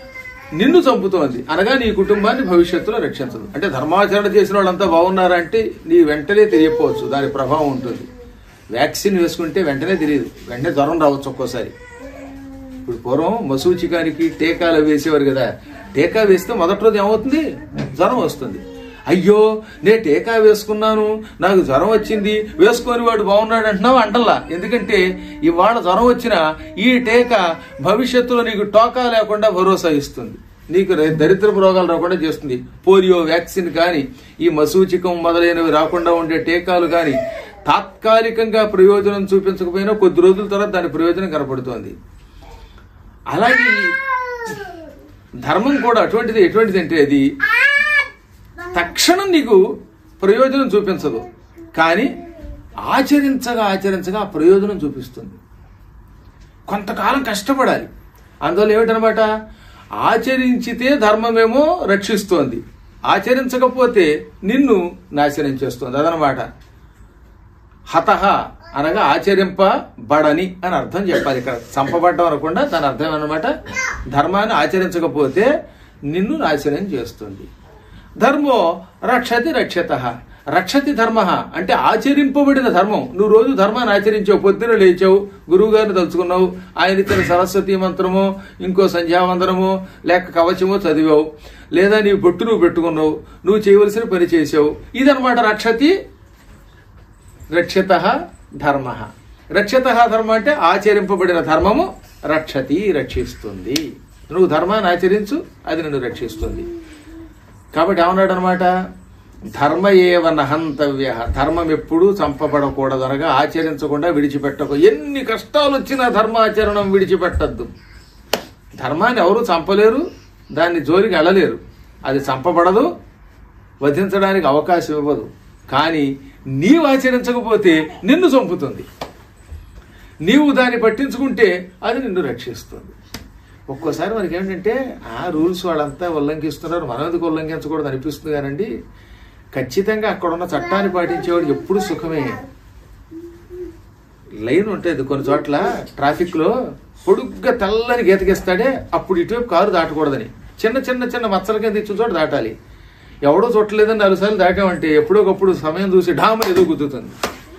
నిన్ను చంపుతోంది అనగా నీ కుటుంబాన్ని భవిష్యత్తులో రక్షించదు. అంటే ధర్మాచరణ చేసిన వాళ్ళంతా బాగున్నారంటే నీ వెంటనే తెలియకపోవచ్చు, దాని ప్రభావం ఉంటుంది. వ్యాక్సిన్ వేసుకుంటే వెంటనే తెలియదు, వెంటనే జ్వరం రావచ్చు ఒక్కోసారి. ఇప్పుడు పూర్వం మసూచికానికి టీకాలు వేసేవారు కదా, టీకా వేస్తే మొదటి రోజు ఏమవుతుంది, జ్వరం వస్తుంది. అయ్యో నే టీకా వేసుకున్నాను నాకు జ్వరం వచ్చింది, వేసుకొని వాడు బాగున్నాడు అంటున్నావు అంటల్లా. ఎందుకంటే ఇవాళ జ్వరం వచ్చినా ఈ టీకా భవిష్యత్తులో నీకు టోకా లేకుండా భరోసా ఇస్తుంది, నీకు దరిద్రపు రోగాలు రాకుండా చేస్తుంది. పోలియో వ్యాక్సిన్ కానీ, ఈ మసూచికం మొదలైనవి రాకుండా ఉండే టీకాలు కానీ తాత్కాలికంగా ప్రయోజనం చూపించకపోయినా కొద్ది రోజుల తర్వాత దాని ప్రయోజనం కనపడుతోంది. అలాగే ధర్మం కూడా అటువంటిది. ఎటువంటిది అంటే అది తక్షణం నీకు ప్రయోజనం చూపించదు, కానీ ఆచరించగా ఆచరించగా ఆ ప్రయోజనం చూపిస్తుంది. కొంతకాలం కష్టపడాలి. అందువల్ల ఏమిటనమాట, ఆచరించితే ధర్మమేమో రక్షిస్తోంది, ఆచరించకపోతే నిన్ను నాశనం చేస్తుంది. అదనమాట హతహ అనగా ఆచరింపబడని అని అర్థం చెప్పాలి. ఇక్కడ చంపబడ్డం అనకుండా దాని అర్థం అనమాట, ధర్మాన్ని ఆచరించకపోతే నిన్ను నాశనం చేస్తుంది. ధర్మో రక్షతి రక్షత, రక్షతి ధర్మ అంటే ఆచరింపబడిన ధర్మం. నువ్వు రోజు ధర్మాన్ని ఆచరించావు, పొద్దున లేచావు, గురువు గారిని తలుచుకున్నావు, ఆయన ఇచ్చిన సరస్వతీ మంత్రమో ఇంకో సంధ్యావందనమో లేక కవచమో చదివావు, లేదా నీ బొట్టు నువ్వు పెట్టుకున్నావు, నువ్వు చేయవలసిన పని చేసావు. ఇదనమాట రక్షతి రక్షిత ధర్మ. రక్షిత ధర్మ అంటే ఆచరింపబడిన ధర్మము రక్షతి రక్షిస్తుంది. నువ్వు ధర్మాన్ని ఆచరించు, అది నిన్ను రక్షిస్తుంది. కాబట్టి ఏమన్నాడు అనమాట, ధర్మ ఏవ నహంతవ్య, ధర్మం ఎప్పుడూ చంపబడకూడదు అనగా ఆచరించకుండా విడిచిపెట్టకు. ఎన్ని కష్టాలు వచ్చినా ధర్మాచరణం విడిచిపెట్టద్దు. ధర్మాన్ని ఎవరు చంపలేరు, దాన్ని జోలికి వెళ్ళలేరు, అది చంపబడదు, వధించడానికి అవకాశం ఇవ్వదు. కానీ నీవు ఆచరించకపోతే నిన్ను చంపుతుంది, నీవు దాన్ని పట్టించుకుంటే అది నిన్ను రక్షిస్తుంది. ఒక్కోసారి మనకి ఏమిటంటే ఆ రూల్స్ వాళ్ళంతా ఉల్లంఘిస్తున్నారు, మనం ఎందుకు ఉల్లంఘించకూడదు అనిపిస్తుంది. కానండి ఖచ్చితంగా అక్కడ ఉన్న చట్టాన్ని పాటించేవాడు ఎప్పుడు సుఖమే. లైన్ ఉంటుంది కొన్ని చోట్ల ట్రాఫిక్ లో, పొడుగ్గా తెల్లని గీతకిస్తాడే, అప్పుడు ఇటువైపు కారు దాటకూడదని. చిన్న చిన్న చిన్న మచ్చల కింద ఇచ్చిన చోట దాటాలి. ఎవడో చుట్టలేదని 4 సార్లు దాటామంటే ఎప్పుడోకప్పుడు సమయం చూసి డామని ఏదో గుద్దుతుంది.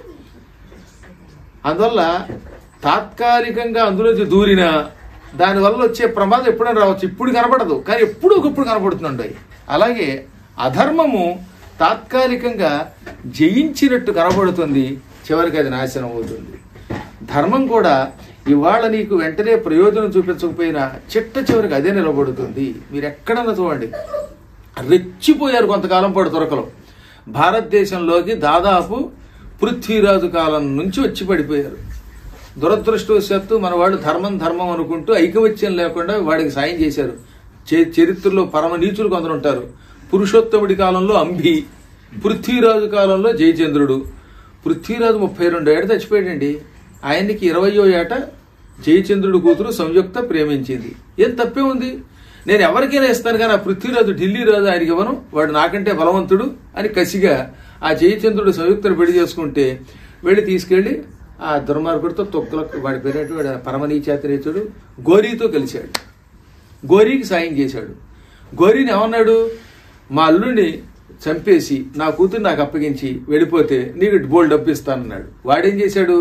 అందువల్ల తాత్కాలికంగా అందులోంచి దూరినా దానివల్ల వచ్చే ప్రమాదం ఎప్పుడైనా రావచ్చు. ఇప్పుడు కనపడదు, కానీ ఎప్పుడూ ఒకప్పుడు కనపడుతుంటాయి. అలాగే అధర్మము తాత్కాలికంగా జయించినట్టు కనబడుతుంది, చివరికి అది నాశనం అవుతుంది. ధర్మం కూడా ఇవాళ నీకు వెంటనే ప్రయోజనం చూపించకపోయినా చిట్ట చివరికి అదే నిలబడుతుంది. మీరు ఎక్కడన్నా చూడండి, రెచ్చిపోయారు కొంతకాలం పాటు దొరకలు. భారతదేశంలోకి దాదాపు పృథ్వీరాజు కాలం నుంచి వచ్చి పడిపోయారు. దురదృష్టవశాత్తు మన వాళ్ళు ధర్మం ధర్మం అనుకుంటూ ఐకమత్యం లేకుండా వాడికి సాయం చేశారు. చరిత్రలో పరమ నీచులు కొందరు ఉంటారు. పురుషోత్తముడి కాలంలో అంబి, పృథ్వీరాజు కాలంలో జయచంద్రుడు. పృథ్వీరాజు 32 ఏట చచ్చిపోయాడండి. ఆయనకి 20వ ఏట జయచంద్రుడు కూతురు సంయుక్త ప్రేమించింది. ఏం తప్పే ఉంది, నేను ఎవరికైనా ఇస్తాను కానీ ఆ పృథ్వీరాజు ఢిల్లీ రాజు ఆయనకి ఇవ్వను, వాడు నాకంటే బలవంతుడు అని కసిగా ఆ జయచంద్రుడు సంయుక్తను పెళ్లి చేసుకుంటే వెళ్ళి తీసుకెళ్లి ఆ దుర్మార్గుడితో తొక్కులకు, వాడి పేరేంటి, వాడు పరమనీచాతిరేచుడు గోరీతో కలిశాడు. గోరీకి సాయం చేశాడు. గోరీని ఏమన్నాడు, మా అల్లుడిని చంపేసి నా కూతురు నాకు అప్పగించి వెళ్ళిపోతే నీకు బోల్డ్ డబ్బు ఇస్తానన్నాడు. వాడేం చేశాడు,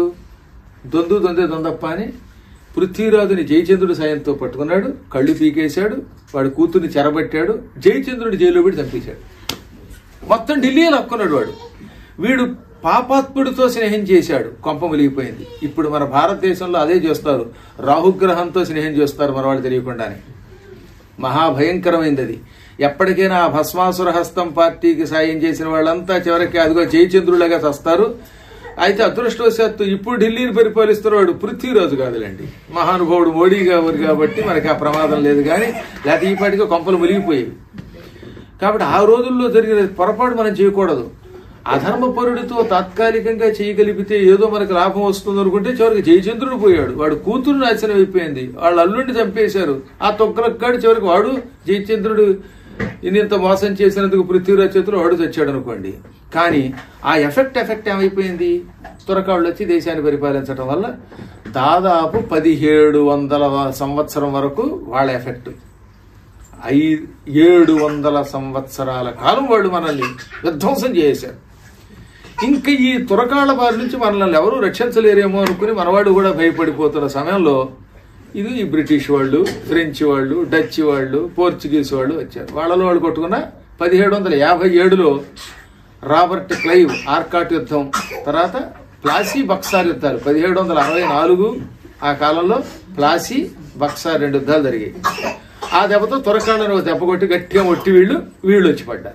దొందప్ప అని పృథ్వీరాజుని జయచంద్రుడి సాయంతో పట్టుకున్నాడు, కళ్ళు పీకేశాడు, వాడి కూతుర్ని చెరబట్టాడు, జయచంద్రుడి జైల్లో పెట్టి చంపేశాడు. మొత్తం ఢిల్లీలో హక్కున్నాడు వాడు. వీడు పాపాత్ముడితో స్నేహం చేశాడు, కొంప ములిగిపోయింది. ఇప్పుడు మన భారతదేశంలో అదే చేస్తారు, రాహుగ్రహంతో స్నేహం చేస్తారు మన వాళ్ళు తెలియకుండానే. మహాభయంకరమైంది అది. ఎప్పటికైనా ఆ భస్మాసుర హస్తం పార్టీకి సాయం చేసిన వాళ్ళంతా చివరికి అదిగో జయచంద్రులాగా చస్తారు. అయితే అదృష్టవశాత్తు ఇప్పుడు ఢిల్లీని పరిపాలిస్తున్నవాడు పృథ్వీరాజు కాదులేండి, మహానుభావుడు మోడీ గారు కాబట్టి మనకి ఆ ప్రమాదం లేదు. కానీ లేకపోతే ఈ పాటిగా కొంపలు మునిగిపోయేవి. కాబట్టి ఆ రోజుల్లో జరిగిన పొరపాటు మనం చేయకూడదు. అధర్మపరుడితో తాత్కాలికంగా చేయగలిగితే ఏదో మనకు లాభం వస్తుంది అనుకుంటే చివరికి జయచంద్రుడు పోయాడు, వాడు కూతురు నాశనం అయిపోయింది, వాళ్ళ అల్లుడిని చంపేశారు. ఆ తొక్కలక్కాడు చివరికి వాడు జయచంద్రుడు ఇంత మోసం చేసినందుకు పృథ్వీరాజ్ చేతులు వాడు తెచ్చాడు అనుకోండి. కానీ ఆ ఎఫెక్ట్ ఏమైపోయింది, తురకాళ్ళు వచ్చి దేశాన్ని పరిపాలించడం వల్ల దాదాపు 1700 సంవత్సరం వరకు వాళ్ళ ఎఫెక్ట్. 700 సంవత్సరాల కాలం వాళ్ళు మనల్ని విధ్వంసం చేశారు. ఇంకా ఈ తురకాళ్ళ బారి నుంచి మనల్ని ఎవరూ రక్షించలేరేమో అనుకుని మనవాడు కూడా భయపడిపోతున్న సమయంలో ఇది ఈ బ్రిటిష్ వాళ్ళు, ఫ్రెంచ్ వాళ్ళు, డచ్ వాళ్ళు, పోర్చుగీస్ వాళ్ళు వచ్చారు. వాళ్ళలో వాళ్ళు కొట్టుకున్న 1757లో రాబర్ట్ క్లైవ్ ఆర్కాట్ యుద్ధం, తర్వాత ప్లాసీ బక్సార్ యుద్ధాలు 1764 ఆ కాలంలో ప్లాసీ బక్సార్ 2 యుద్ధాలు జరిగాయి. ఆ దెబ్బతో తురకాళ్ళను దెబ్బ కొట్టి గట్టిగా ఒట్టి వీళ్ళు వచ్చి పడ్డారు.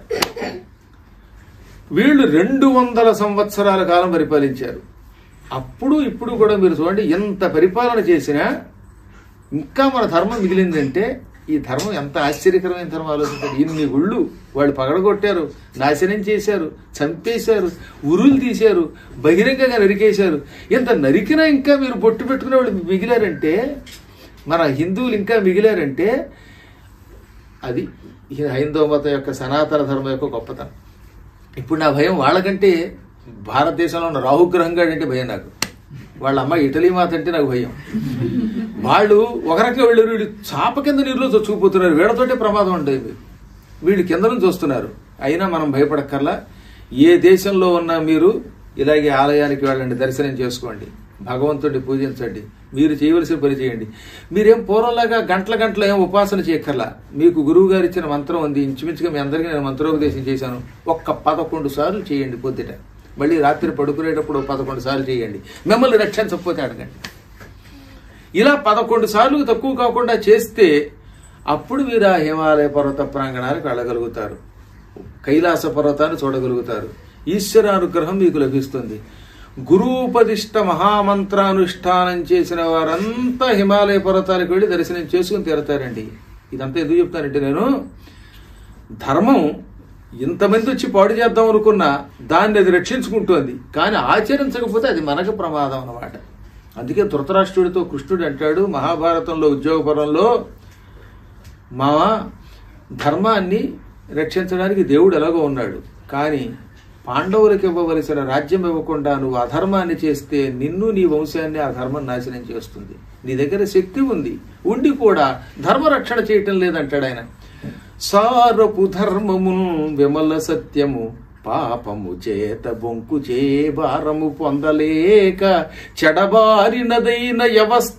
వీళ్ళు 200 సంవత్సరాల కాలం పరిపాలించారు. అప్పుడు ఇప్పుడు కూడా మీరు చూడండి, ఎంత పరిపాలన చేసినా ఇంకా మన ధర్మం మిగిలిందంటే ఈ ధర్మం ఎంత ఆశ్చర్యకరమైన ధర్మం ఆలోచించారు. ఇన్ని గుళ్ళు వాళ్ళు పగడగొట్టారు, నాశనం చేశారు, చంపేశారు, ఉరులు తీశారు, బహిరంగంగా నరికేశారు. ఎంత నరికినా ఇంకా మీరు బొట్టు పెట్టుకునే వాళ్ళు మిగిలారంటే, మన హిందువులు ఇంకా మిగిలారంటే అది హైందవ మతం యొక్క సనాతన ధర్మం యొక్క గొప్పతనం. ఇప్పుడు నా భయం వాళ్ళకంటే భారతదేశంలో ఉన్న రాహుగ్రహం అంటే భయం నాకు. వాళ్ళ అమ్మ ఇటలీ మాత అంటే నాకు భయం. వాళ్ళు ఒక రకంగా వెళ్ళారు, వీళ్ళు చాప కింద నీరులో చొచ్చుకుపోతున్నారు. వీళ్ళతోటే ప్రమాదం ఉండేది. వీళ్ళు కింద నుంచి వస్తున్నారు. అయినా మనం భయపడక్కర్లా. ఏ దేశంలో ఉన్నా మీరు ఇలాగే ఆలయానికి వెళ్ళండి, దర్శనం చేసుకోండి, భగవంతుడిని పూజించండి, మీరు చేయవలసిన పని చేయండి. మీరేం పూర్వంలాగా గంటల ఏం ఉపాసన చేయక్కర్లా. మీకు గురువు గారు ఇచ్చిన మంత్రం ఉంది, ఇంచుమించుగా మీ అందరికీ నేను మంత్రోపదేశం చేశాను. 11 సార్లు చేయండి పొద్దుట, మళ్ళీ రాత్రి పడుకునేటప్పుడు 11 సార్లు చేయండి. మిమ్మల్ని రక్షించకపోతే అడగండి. ఇలా 11 సార్లు తక్కువ కాకుండా చేస్తే అప్పుడు మీరు ఆ హిమాలయ పర్వత ప్రాంగణానికి వెళ్ళగలుగుతారు, కైలాస పర్వతాన్ని చూడగలుగుతారు. ఈశ్వరానుగ్రహం మీకు లభిస్తుంది. గురూపదిష్ట మహామంత్రానుష్ఠానం చేసిన వారంతా హిమాలయ పర్వతాలకు వెళ్ళి దర్శనం చేసుకుని తీరతారండి. ఇదంతా ఎందుకు చెప్తానంటే, నేను ధర్మం ఇంతమంది వచ్చి పాడు చేద్దాం అనుకున్నా దాన్ని అది రక్షించుకుంటోంది, కానీ ఆచరించకపోతే అది మనకు ప్రమాదం అన్నమాట. అందుకే ధృతరాష్ట్రుడితో కృష్ణుడు అంటాడు మహాభారతంలో ఉద్యోగ పర్వంలో, మావా ధర్మాన్ని రక్షించడానికి దేవుడు ఎలాగో ఉన్నాడు, కానీ పాండవులకు ఇవ్వవలసిన రాజ్యం ఇవ్వకుండా నువ్వు అధర్మాన్ని చేస్తే నిన్ను నీ వంశాన్ని ఆ ధర్మం నాశనం చేస్తుంది. నీ దగ్గర శక్తి ఉంది, ఉండి కూడా ధర్మరక్షణ చేయటం లేదంటాడు ఆయన. సారపు ధర్మము విమల సత్యము పాపము చేత బొంకు చే భారము పొందలేక చెడబారినదైన వ్యవస్థ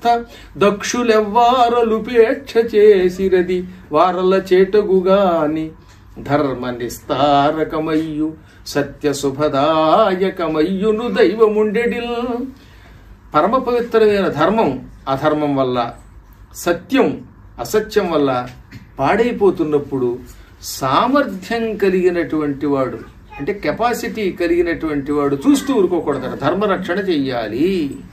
దక్షులెవ్వారలుపేక్ష చేసిరది వారల చేటగుగాని ధర్మ నిస్తారకమయ్యు సత్య శుభదాయకమయ్యును దైవముండెడిల్. పరమ పవిత్రమైన ధర్మం అధర్మం వల్ల, సత్యం అసత్యం వల్ల పాడైపోతున్నప్పుడు సామర్థ్యం కలిగినటువంటి వాడు, అంటే కెపాసిటీ కలిగినటువంటి వాడు చూస్తూ ఊరుకోకూడదు, ధర్మరక్షణ చెయ్యాలి.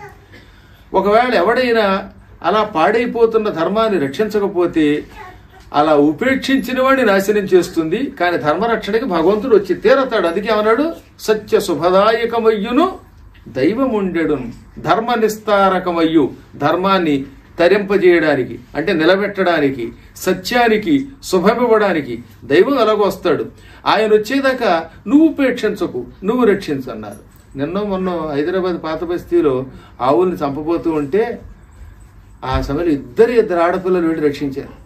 ఒకవేళ ఎవడైనా అలా పాడైపోతున్న ధర్మాన్ని రక్షించకపోతే అలా ఉపేక్షించిన వాడిని నాశనం చేస్తుంది. కానీ ధర్మరక్షణకి భగవంతుడు వచ్చి తీరతాడు. అందుకే ఏమన్నాడు, సత్య శుభదాయకమయ్యును దైవముండెడు. ధర్మ నిస్తారకమయ్యు, ధర్మాన్ని తరింపజేయడానికి అంటే నిలబెట్టడానికి, సత్యానికి శుభమివ్వడానికి దైవం ఎలాగో వస్తాడు. ఆయన వచ్చేదాకా నువ్వు ఉపేక్షించకు, నువ్వు రక్షించు అన్నారు. మొన్న హైదరాబాద్ పాత బస్తీలో ఆవుల్ని చంపబోతూ ఉంటే ఆ సమయంలో ఇద్దరు ఆడపిల్లలు వెళ్ళి రక్షించారు.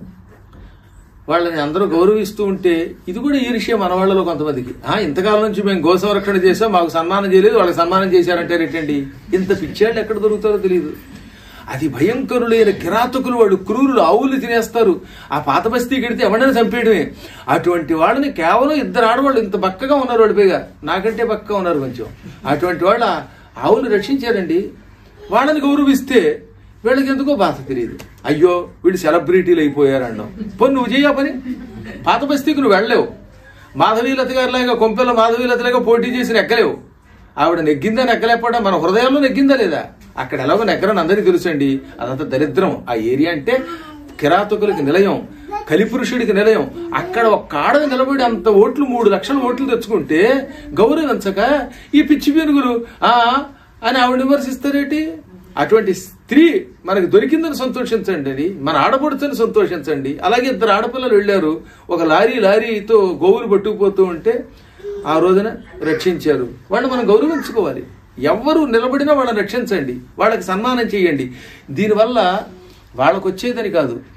వాళ్ళని అందరూ గౌరవిస్తూ ఉంటే ఇది కూడా ఈర్ష్య మన వాళ్ళలో కొంతమందికి. ఇంతకాలం నుంచి మేము గో సంరక్షణ చేసాం, మాకు సన్మానం చేయలేదు, వాళ్ళకి సన్మానం చేశారంటే రేటండి. ఇంత పిచ్చాళ్ళు ఎక్కడ దొరుకుతారో తెలియదు. అది భయంకరులైన కిరాతకులు, వాళ్ళు క్రూరులు, ఆవులు తినేస్తారు. ఆ పాత బస్తీకి వెడితే ఎవరైనా చంపేయడమే. అటువంటి వాళ్ళని కేవలం 2 ఆడవాళ్ళు ఇంత బక్కగా ఉన్నారు, వాళ్ళు పైగా నాకంటే బక్కగా ఉన్నారు కొంచెం. అటువంటి వాళ్ళ ఆవులు రక్షించారండి. వాళ్ళని గౌరవిస్తే వీళ్ళకి ఎందుకో బాధ తెలియదు. అయ్యో వీళ్ళు సెలబ్రిటీలు అయిపోయారు అన్నాం. పోనీ నువ్వు చెయ్య పని. పాత బస్తీకి నువ్వు వెళ్ళలేవు. మాధవీలత గారిలాగా, కొంపెల మాధవీలతలాగా పోటీ చేసి నెగ్గలేవు. ఆవిడ నెగ్గిందా నెగ్గలేకపోవడం మన హృదయాల్లో నెగ్గిందా లేదా? అక్కడ ఎలాగో నెగ్గరని అందరికీ తెలుసండి. అదంతా దరిద్రం. ఆ ఏరియా అంటే కిరాతకులకి నిలయం, కలిపురుషుడికి నిలయం. అక్కడ ఒక్క ఆడది నిలబడి అంత ఓట్లు 3 లక్షల ఓట్లు తెచ్చుకుంటే గౌరవించక ఈ పిచ్చి పీనుగులు అని ఆవిడ విమర్శిస్తారేటి? అటువంటి స్త్రీ మనకు దొరికిందని సంతోషించండి, అది మన ఆడపడుచని సంతోషించండి. అలాగే 2 ఆడపిల్లలు వెళ్ళారు, ఒక లారీతో గోవులు పట్టుకుపోతూ ఉంటే ఆ రోజున రక్షించారు. వాళ్ళు మనం గౌరవించుకోవాలి. ఎవరు నిలబడినా వాళ్ళని రక్షించండి, వాళ్ళకి సన్మానం చేయండి. దీనివల్ల వాళ్ళకు వచ్చేదని కాదు,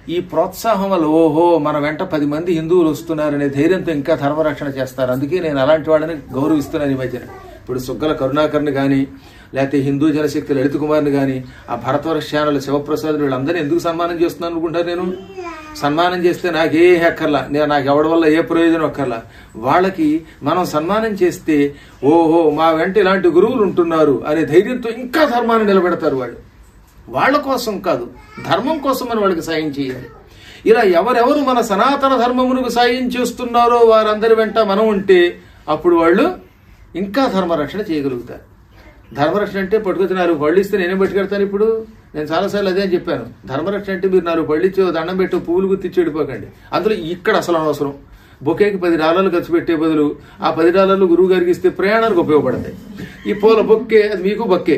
ఈ ప్రోత్సాహం వల్ల ఓహో మన వెంట 10 మంది హిందువులు వస్తున్నారనే ధైర్యంతో ఇంకా ధర్మరక్షణ చేస్తారు. అందుకే నేను అలాంటి వాళ్ళని గౌరవిస్తున్నాను ఈ మధ్యన. ఇప్పుడు సుగ్గల కరుణాకర్ని కానీ, లేకపోతే హిందూ జనశక్తి లలిత కుమార్ని కానీ, ఆ భరతవర్ష ఛానల్ శివప్రసాద్ వీళ్ళందరినీ ఎందుకు సన్మానం చేస్తున్నాను అనుకుంటారు? నేను సన్మానం చేస్తే నాకే అక్కర్లా, నాకు ఎవడి వల్ల ఏ ప్రయోజనం అక్కర్లా. వాళ్ళకి మనం సన్మానం చేస్తే ఓహో మా వెంట ఇలాంటి గురువులు ఉంటున్నారు అనే ధైర్యంతో ఇంకా ధర్మాన్ని నిలబెడతారు. వాళ్ళు వాళ్ళ కోసం కాదు, ధర్మం కోసం మనం వాళ్ళకి సాయం చేయాలి. ఇలా ఎవరెవరు మన సనాతన ధర్మమునకు సాయం చేస్తున్నారో వారందరి వెంట మనం ఉంటే అప్పుడు వాళ్ళు ఇంకా ధర్మరక్షణ చేయగలుగుతారు. ధర్మరక్షణ అంటే పట్టుకొచ్చి 4 పళ్ళు ఇస్తే నేనే పట్టుకెడతాను. ఇప్పుడు నేను చాలాసార్లు అదే అని చెప్పాను. ధర్మరక్షణ అంటే మీరు 4 పళ్ళు ఇచ్చి దండం పెట్టి పువ్వులు గుర్తిచ్చి వెళ్ళిపోకండి. అందులో ఇక్కడ అసలు అనవసరం. బొకేకి $10 ఖర్చు పెట్టే బదులు ఆ $10 గురువు గారికి ఇస్తే ప్రయాణానికి ఉపయోగపడతాయి. ఈ పూల బొక్కే అది మీకు బొక్కే,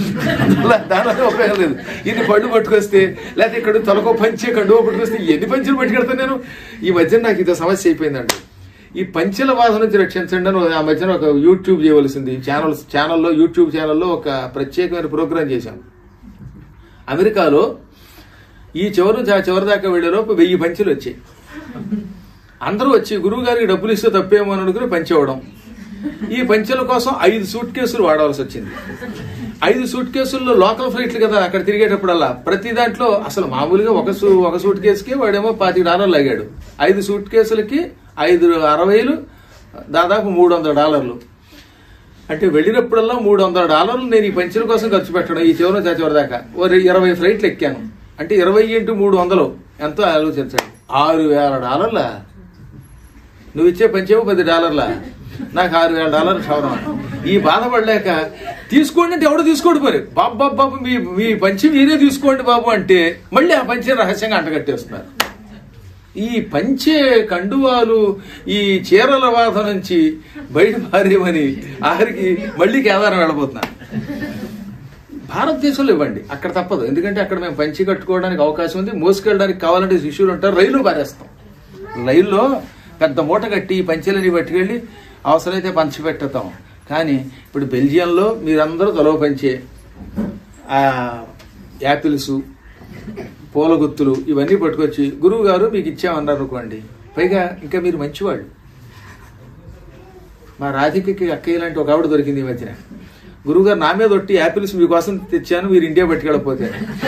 దానివల్ల ఉపయోగం లేదు. ఇన్ని పళ్ళు పట్టుకొస్తే, లేకపోతే ఇక్కడ తలకో పంచే కండువో పట్టుకొస్తే ఎన్ని పంచులు పట్టుకెడతాను నేను? ఈ మధ్యన నాకు ఇదో సమస్య అయిపోయిందండి. ఈ పంచెల బాధ నుంచి రక్షించండి అని ఆ మధ్యన ఒక యూట్యూబ్ చేయవలసింది యూట్యూబ్ ఛానల్లో ఒక ప్రత్యేకమైన ప్రోగ్రాం చేశాం. అమెరికాలో ఈ చివరి నుంచి ఆ చివరి దాకా వెళ్లేలోపు 1000 పంచెలు వచ్చాయి. అందరూ వచ్చి గురువు గారికి డబ్బులు ఇస్తే తప్పేమో అని అనుకుని పంచేవడం. ఈ పంచెల కోసం 5 సూట్ కేసులు వాడవలసి వచ్చింది. 5 సూట్ కేసుల్లో లోకల్ ఫ్లైట్లు కదా అక్కడ తిరిగేటప్పుడల్లా ప్రతి దాంట్లో అసలు మామూలుగా ఒక సూట్ కేసుకి వాడేమో $50 లాగాడు. 5 సూట్ కేసులకి 5 60 దాదాపు $300. అంటే వెళ్ళినప్పుడల్లా $300 నేను ఈ పంచెల కోసం ఖర్చు పెట్టడం. ఈ చివరి దాకా 20 ఫ్లైట్లు ఎక్కాను. అంటే 20 × 300 ఎంతో ఆలోచించండి. $6,000. నువ్వు ఇచ్చే పంచేమో $10, నాకు $6,000 క్షవరం. ఈ బాధపడలేక తీసుకోండి అంటే ఎవడో తీసుకోండి పోయి బాబు మీ పంచి మీరే తీసుకోండి బాబు అంటే మళ్ళీ ఆ పంచి రహస్యంగా అంటగట్టేస్తున్నారు. ఈ పంచే కండువాలు ఈ చీరల బాధ నుంచి బయట పారేమని ఆఖరికి మళ్ళీ కేదారం వెళ్ళబోతున్నారు. భారతదేశంలో ఇవ్వండి, అక్కడ తప్పదు. ఎందుకంటే అక్కడ మేము పంచి కట్టుకోవడానికి అవకాశం ఉంది. మోసుకెళ్ళడానికి కావాలంటే శిష్యులు ఉంటారు. రైలు పారేస్తాం. రైల్లో పెద్ద మూట కట్టి ఈ పంచెలని పట్టుకెళ్ళి అవసరమైతే పంచి పెట్టతాం. కానీ ఇప్పుడు బెల్జియంలో మీరందరూ తలవ పంచే యాపిల్స్, పూల గుత్తులు ఇవన్నీ పట్టుకొచ్చి గురువు గారు మీకు ఇచ్చామన్నారు అనుకోండి. పైగా ఇంకా మీరు మంచివాళ్ళు. మా రాధికకి అక్కయ్య లాంటి ఒక ఆవిడ దొరికింది ఈ మధ్యన. గురువు గారు నా మీద ఒట్టి యాపిల్స్ మీకోసం తెచ్చాను, మీరు ఇండియా పట్టుకెళ్ళకపోతే.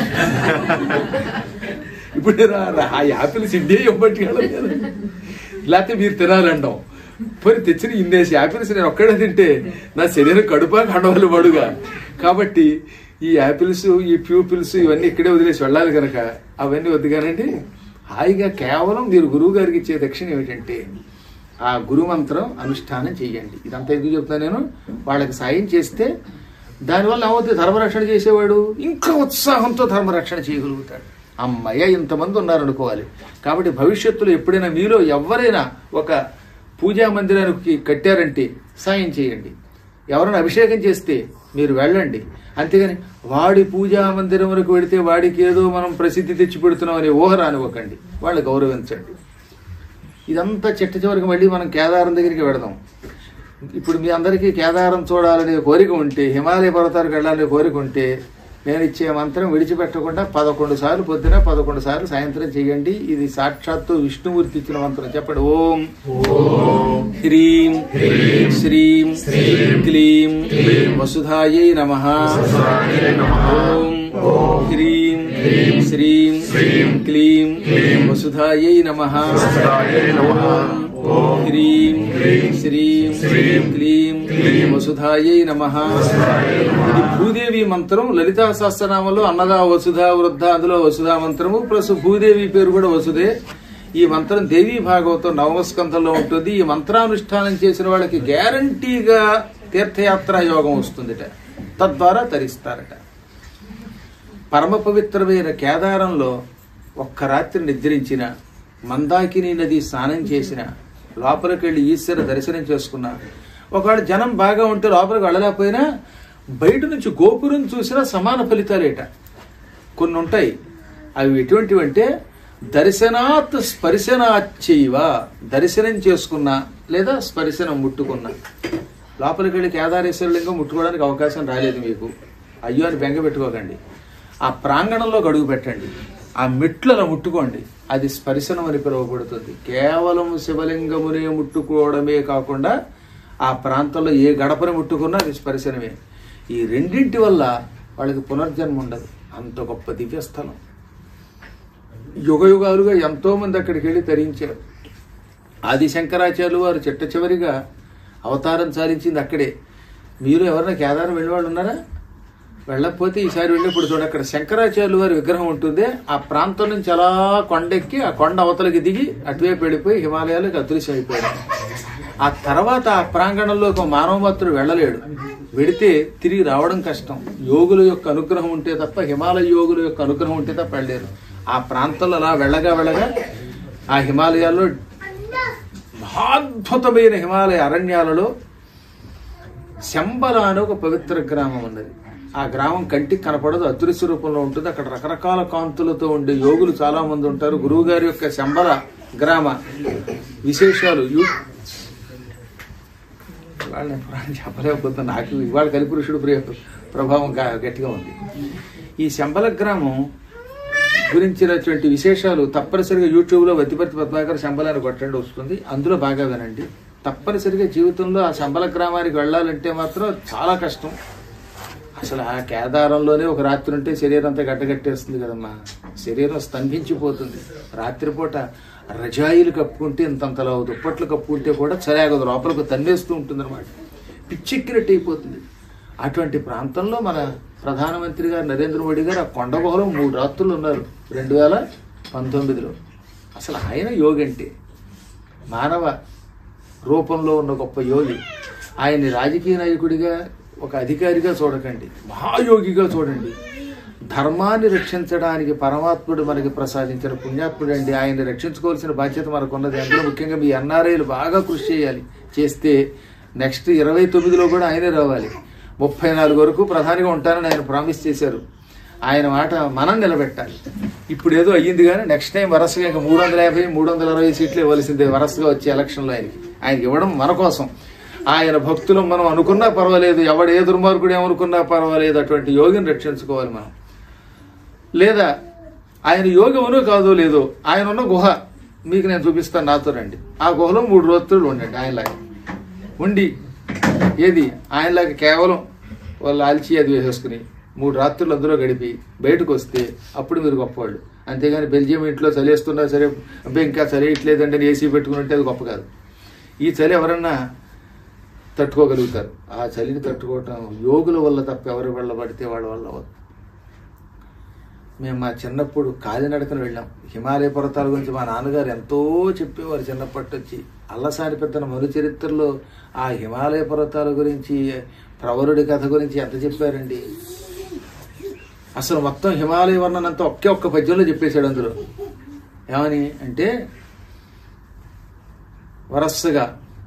ఇప్పుడు ఆ యాపిల్స్ ఇండియా ఏం పట్టుకెళ్ళలేదు, లేకపోతే మీరు తినాలంటాం. పోయి తెచ్చిన ఇన్నేసి యాపిల్స్ నేను ఒక్కడే తింటే నా శరీరం కడుపా కండవాళ్ళు పడుగా. కాబట్టి ఈ యాపిల్స్, ఈ ప్యూపిల్స్ ఇవన్నీ ఇక్కడే వదిలేసి వెళ్ళాలి కనుక అవన్నీ వద్దు. కానండి హాయిగా కేవలం మీరు గురువు గారికి ఇచ్చే దక్షిణ ఏమిటంటే ఆ గురుమంత్రం అనుష్ఠానం చెయ్యండి. ఇదంతా ఎందుకు చెప్తున్నా నేను, వాళ్ళకి సాయం చేస్తే దానివల్ల ఏమవుతుంది, ధర్మరక్షణ చేసేవాడు ఇంకా ఉత్సాహంతో ధర్మరక్షణ చేయగలుగుతాడు. అమ్మయ్య ఇంతమంది ఉన్నారనుకోవాలి. కాబట్టి భవిష్యత్తులో ఎప్పుడైనా మీలో ఎవరైనా ఒక పూజా మందిరానికి కట్టారంటే సాయం చేయండి. ఎవరైనా అభిషేకం చేస్తే మీరు వెళ్ళండి. అంతేగాని వాడి పూజా మందిరములకు వెడితే వాడికి ఏదో మనం ప్రసిద్ధి తెచ్చి పెడుతున్నాం అనే ఊహ రానివ్వకండి. వాళ్ళు గౌరవించండి. ఇదంతా చిట్ట చివరికి మళ్ళీ మనం కేదారం దగ్గరికి వెడదాం. ఇప్పుడు మీ అందరికీ కేదారం చూడాలనే కోరిక ఉంటే, హిమాలయ పర్వతాలకు వెళ్ళాలనే కోరిక ఉంటే నేను ఇచ్చే మంత్రం విడిచిపెట్టకుండా 11 సార్లు పొద్దున 11 సార్లు సాయంత్రం చేయండి. ఇది సాక్షాత్తు విష్ణుమూర్తి ఇచ్చిన మంత్రం. చెప్పండి. ఓం హ్రీం శ్రీం క్లీం వసుధాయై నమః. ఓం హ్రీం శ్రీం క్లీం వసుధాయై నమః. ఓం హ్రీం శ్రీం క్లీం వసుధాయై నమః. ఇది భూదేవి మంత్రం. లలితా సహస్రనామంలో అన్నదా వసుధా వృద్ధ, అందులో వసుధా మంత్రము ప్లస్ భూదేవి పేరు కూడా వసుదే. ఈ మంత్రం దేవీ భాగవతం 9వ స్కంధంలో ఉంటుంది. ఈ మంత్రానుష్ఠానం చేసిన వాళ్ళకి గ్యారంటీగా తీర్థయాత్రా యోగం వస్తుందిట, తద్వారా తరిస్తారట. పరమ పవిత్రమైన కేదారంలో ఒక్క రాత్రి నిద్రించిన, మందాకిని నది స్నానం చేసిన, లోపలికి వెళ్ళి ఈశ్వర దర్శనం చేసుకున్నా, ఒకవేళ జనం బాగా ఉంటే లోపలికి వెళ్ళలేకపోయినా బయట నుంచి గోపురం చూసినా సమాన ఫలితాలేట. కొన్ని ఉంటాయి. అవి ఎటువంటివంటే దర్శనాత్ స్పర్శనాచ్చైవ, దర్శనం చేసుకున్నా లేదా స్పర్శనం ముట్టుకున్నా. లోపలికి వెళ్ళి కేదారేశ్వర లింగం ముట్టుకోవడానికి అవకాశం రాలేదు మీకు, అయ్యో అని బెంగ పెట్టుకోకండి. ఆ ప్రాంగణంలో అడుగు పెట్టండి, ఆ మెట్లు అలా ముట్టుకోండి. అది స్పర్శనం అని పిలువబడుతుంది. కేవలం శివలింగమునే ముట్టుకోవడమే కాకుండా ఆ ప్రాంతంలో ఏ గడపని ముట్టుకున్నా అది స్పర్శనమే. ఈ రెండింటి వల్ల వాళ్ళకి పునర్జన్మ ఉండదు. అంత గొప్ప దివ్యస్థలం. యుగ యుగాలుగా ఎంతో మంది అక్కడికి వెళ్ళి తరించారు. ఆది శంకరాచార్యులు వారు చిట్ట చివరిగా అవతారం సాధించింది అక్కడే. మీరు ఎవరైనా కేదారం వెళ్ళి వాళ్ళు ఉన్నారా? వెళ్ళకపోతే ఈసారి వెళ్ళినప్పుడు చూడండి, అక్కడ శంకరాచార్యులు వారి విగ్రహం ఉంటుంది. ఆ ప్రాంతం నుంచి అలా కొండెక్కి ఆ కొండ అవతలకి దిగి అటువైపు వెళ్ళిపోయి హిమాలయాలకు అదృశ్యం అయిపోయాడు. ఆ తర్వాత ఆ ప్రాంగణంలో ఒక మానవ మాత్రుడు వెళ్ళలేడు. వెడితే తిరిగి రావడం కష్టం. యోగుల యొక్క అనుగ్రహం ఉంటే తప్ప, హిమాలయ యోగుల యొక్క అనుగ్రహం ఉంటే తప్ప వెళ్ళలేరు. ఆ ప్రాంతంలో అలా వెళ్ళగా ఆ హిమాలయాల్లో మహాద్భుతమైన హిమాలయ అరణ్యాలలో శంబల అనే ఒక పవిత్ర గ్రామం ఉన్నది. ఆ గ్రామం కంటికి కనపడదు, అదృశ్య రూపంలో ఉంటుంది. అక్కడ రకరకాల కాంతులతో ఉండే యోగులు చాలా మంది ఉంటారు. గురువు గారి యొక్క శంబల గ్రామ విశేషాలు వాళ్ళని చెప్పలేకపోతే నాకు ఇవాళ కలిపురుషుడు ప్రభావం గట్టిగా ఉంది. ఈ శంబల గ్రామం గురించినటువంటి విశేషాలు తప్పనిసరిగా యూట్యూబ్లో వతిపర్తి పద్మాకర్ శంబలాన్ని కొట్టండి వస్తుంది. అందులో బాగా వినండి. తప్పనిసరిగా జీవితంలో ఆ శంబల గ్రామానికి వెళ్ళాలంటే మాత్రం చాలా కష్టం. అసలు ఆ కేదారంలోనే ఒక రాత్రి ఉంటే శరీరం అంతా గడ్డగట్టేస్తుంది కదమ్మా. శరీరం స్తంభించిపోతుంది. రాత్రిపూట రజాయిలు కప్పుకుంటే ఇంతంతలా దుప్పట్లు కప్పుకుంటే కూడా చలాగదు, లోపలకు తన్నేస్తూ ఉంటుంది అనమాట. పిచ్చెక్కినట్టు అయిపోతుంది. అటువంటి ప్రాంతంలో మన ప్రధానమంత్రి గారు నరేంద్ర మోడీ గారు ఆ కొండ గుహలో 3 రాత్రులు ఉన్నారు 2019లో. అసలు ఆయన యోగి అంటే మానవ రూపంలో ఉన్న గొప్ప యోగి. ఆయన్ని రాజకీయ నాయకుడిగా ఒక అధికారిగా చూడకండి, మహాయోగిగా చూడండి. ధర్మాన్ని రక్షించడానికి పరమాత్ముడు మనకి ప్రసాదించిన పుణ్యాత్ముడు అండి. ఆయన్ని రక్షించుకోవాల్సిన బాధ్యత మనకున్నది. అందులో ముఖ్యంగా మీ ఎన్ఆర్ఐలు బాగా కృషి చేయాలి. చేస్తే నెక్స్ట్ 29లో కూడా ఆయనే రావాలి. 34 వరకు ప్రధానిగా ఉంటానని ఆయన ప్రామిస్ చేశారు. ఆయన మాట మనం నిలబెట్టాలి. ఇప్పుడు ఏదో అయ్యింది కానీ నెక్స్ట్ టైం వరుసగా ఇంకా 350, 360 సీట్లు ఇవ్వాల్సిందే వరుసగా వచ్చే ఎలక్షన్లో ఆయనకి ఇవ్వడం మన కోసం. ఆయన భక్తులు మనం అనుకున్నా పర్వాలేదు, ఎవడు ఏ దుర్మార్గుడు ఏమనుకున్నా పర్వాలేదు, అటువంటి యోగిని రక్షించుకోవాలి మనం. లేదా ఆయన యోగి అవునో కాదో లేదో, ఆయన ఉన్న గుహ మీకు నేను చూపిస్తాను, నాతో రండి. ఆ గుహలో 3 రాత్రులు ఉండండి ఆయనలాగా ఉండి. ఏది ఆయనలాగా కేవలం వాళ్ళు ఆల్చి అది వేసేసుకుని 3 రాత్రులు అందులో గడిపి బయటకు వస్తే అప్పుడు మీరు గొప్పవాళ్ళు. అంతేగాని బెల్జియం ఇంట్లో చలిస్తున్నా సరే అబ్బాయి ఇంకా చలి ఇట్లేదంటే ఏసీ పెట్టుకుని ఉంటే అది గొప్ప కాదు. ఈ చలి ఎవరన్నా తట్టుకోగలుగుతారు. ఆ చలిని తట్టుకోవటం యోగుల వల్ల తప్ప ఎవరి వల్ల పడితే వాళ్ళ వల్ల అవ్వదు. మేము మా చిన్నప్పుడు కాలినడకను వెళ్ళాం. హిమాలయ పర్వతాల గురించి మా నాన్నగారు ఎంతో చెప్పేవారు చిన్నప్పటి నుంచి. అల్లసాని పెద్దన మరు చరిత్రలో ఆ హిమాలయ పర్వతాల గురించి, ప్రవరుడి కథ గురించి ఎంత చెప్పారండి. అసలు మొత్తం హిమాలయ వర్ణనంతా ఒక్క పద్యంలో చెప్పేశాడు. అందులో ఏమని అంటే వరసగా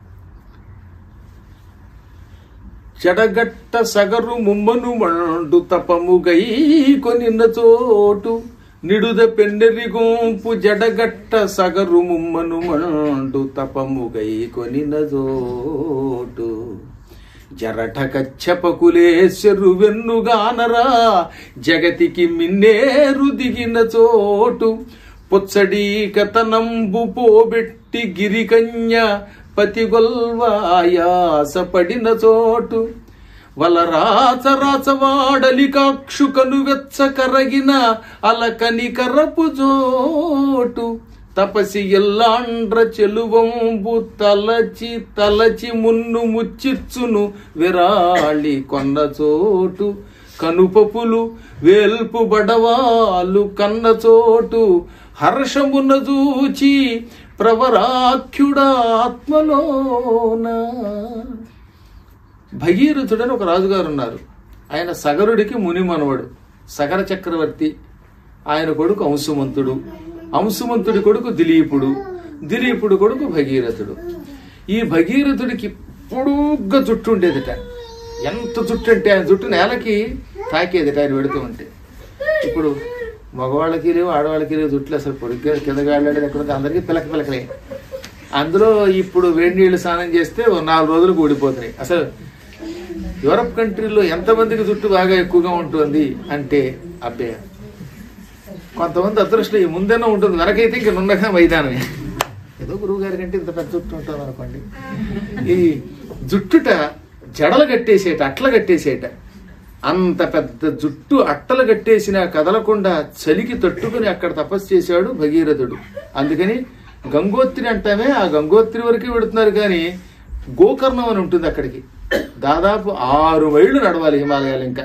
చెడగట్ట సగరు ముమ్మను మండు తపముగై కొనిన్న చోటు నిడుద పెన్నెరి గుంపు జడగట్ట సగరు ముమ్మను మండు తపముగై కొనిన చోటు జరట కచ్చపకులేశ్వరు వెన్నుగానరా జగతికి మిన్నేరు దిగిన చోటు పుచ్చడి కతనంబు పోబెట్టి గిరికన్య పతిగొల్వాయాస పడిన చోటు వల రాచవాడలి కాక్షుకను వెచ్చ కరగిన అలకని కరపు చోటు తపసి ఎల్లాండ్ర చెలువంబు తలచి మున్ను ముచ్చిచ్చును విరాళి కొన్న చోటు కనుపపులు వేల్పు బడవాలు కన్న చోటు హర్షమున చూచి ప్రవరాఖ్యుడాత్మలోన. భగీరథుడని ఒక రాజుగారు ఉన్నారు. ఆయన సగరుడికి ముని మనవడు, సగర చక్రవర్తి. ఆయన కొడుకు అంశుమంతుడు, అంశుమంతుడి కొడుకు దిలీపుడు, దిలీపుడు కొడుకు భగీరథుడు. ఈ భగీరథుడికి పొడుగ్గా జుట్టు ఉండేదిట. ఎంత జుట్టు అంటే ఆయన జుట్టు నేలకి తాకేదిట ఆయన పెడుతూ ఉంటే. ఇప్పుడు మగవాళ్ళకి లేవు, ఆడవాళ్ళకి లేవు జుట్లు. అసలు పొడిగ్గా కిందగా వెళ్ళాడు ఎక్కడ అందరికీ పిలకలే. అందులో ఇప్పుడు వేడి నీళ్లు స్నానం చేస్తే 4 రోజులకు ఊడిపోతున్నాయి. అసలు యూరప్ కంట్రీలో ఎంతమందికి జుట్టు బాగా ఎక్కువగా ఉంటుంది అంటే అబ్బే కొంతమంది అదృష్టం ఈ ముందేనో ఉంటుంది, వెనకైతే ఇంక నున్నగా మైదానమే. ఏదో గురువు గారి కంటే ఇంత పెద్ద జుట్టు ఉంటాం అనుకోండి. ఈ జుట్టుట జడలు కట్టేసేట, అట్ల కట్టేసేట. అంత పెద్ద జుట్టు అట్టలు కట్టేసినా కదలకుండా చలికి తట్టుకుని అక్కడ తపస్సు చేశాడు భగీరథుడు. అందుకని గంగోత్రి అంటామే, ఆ గంగోత్రి వరకు పెడుతున్నారు. కానీ గోకర్ణం అని ఉంటుంది అక్కడికి, దాదాపు 6 మైళ్ళు నడవాలి హిమాలయాలు. ఇంకా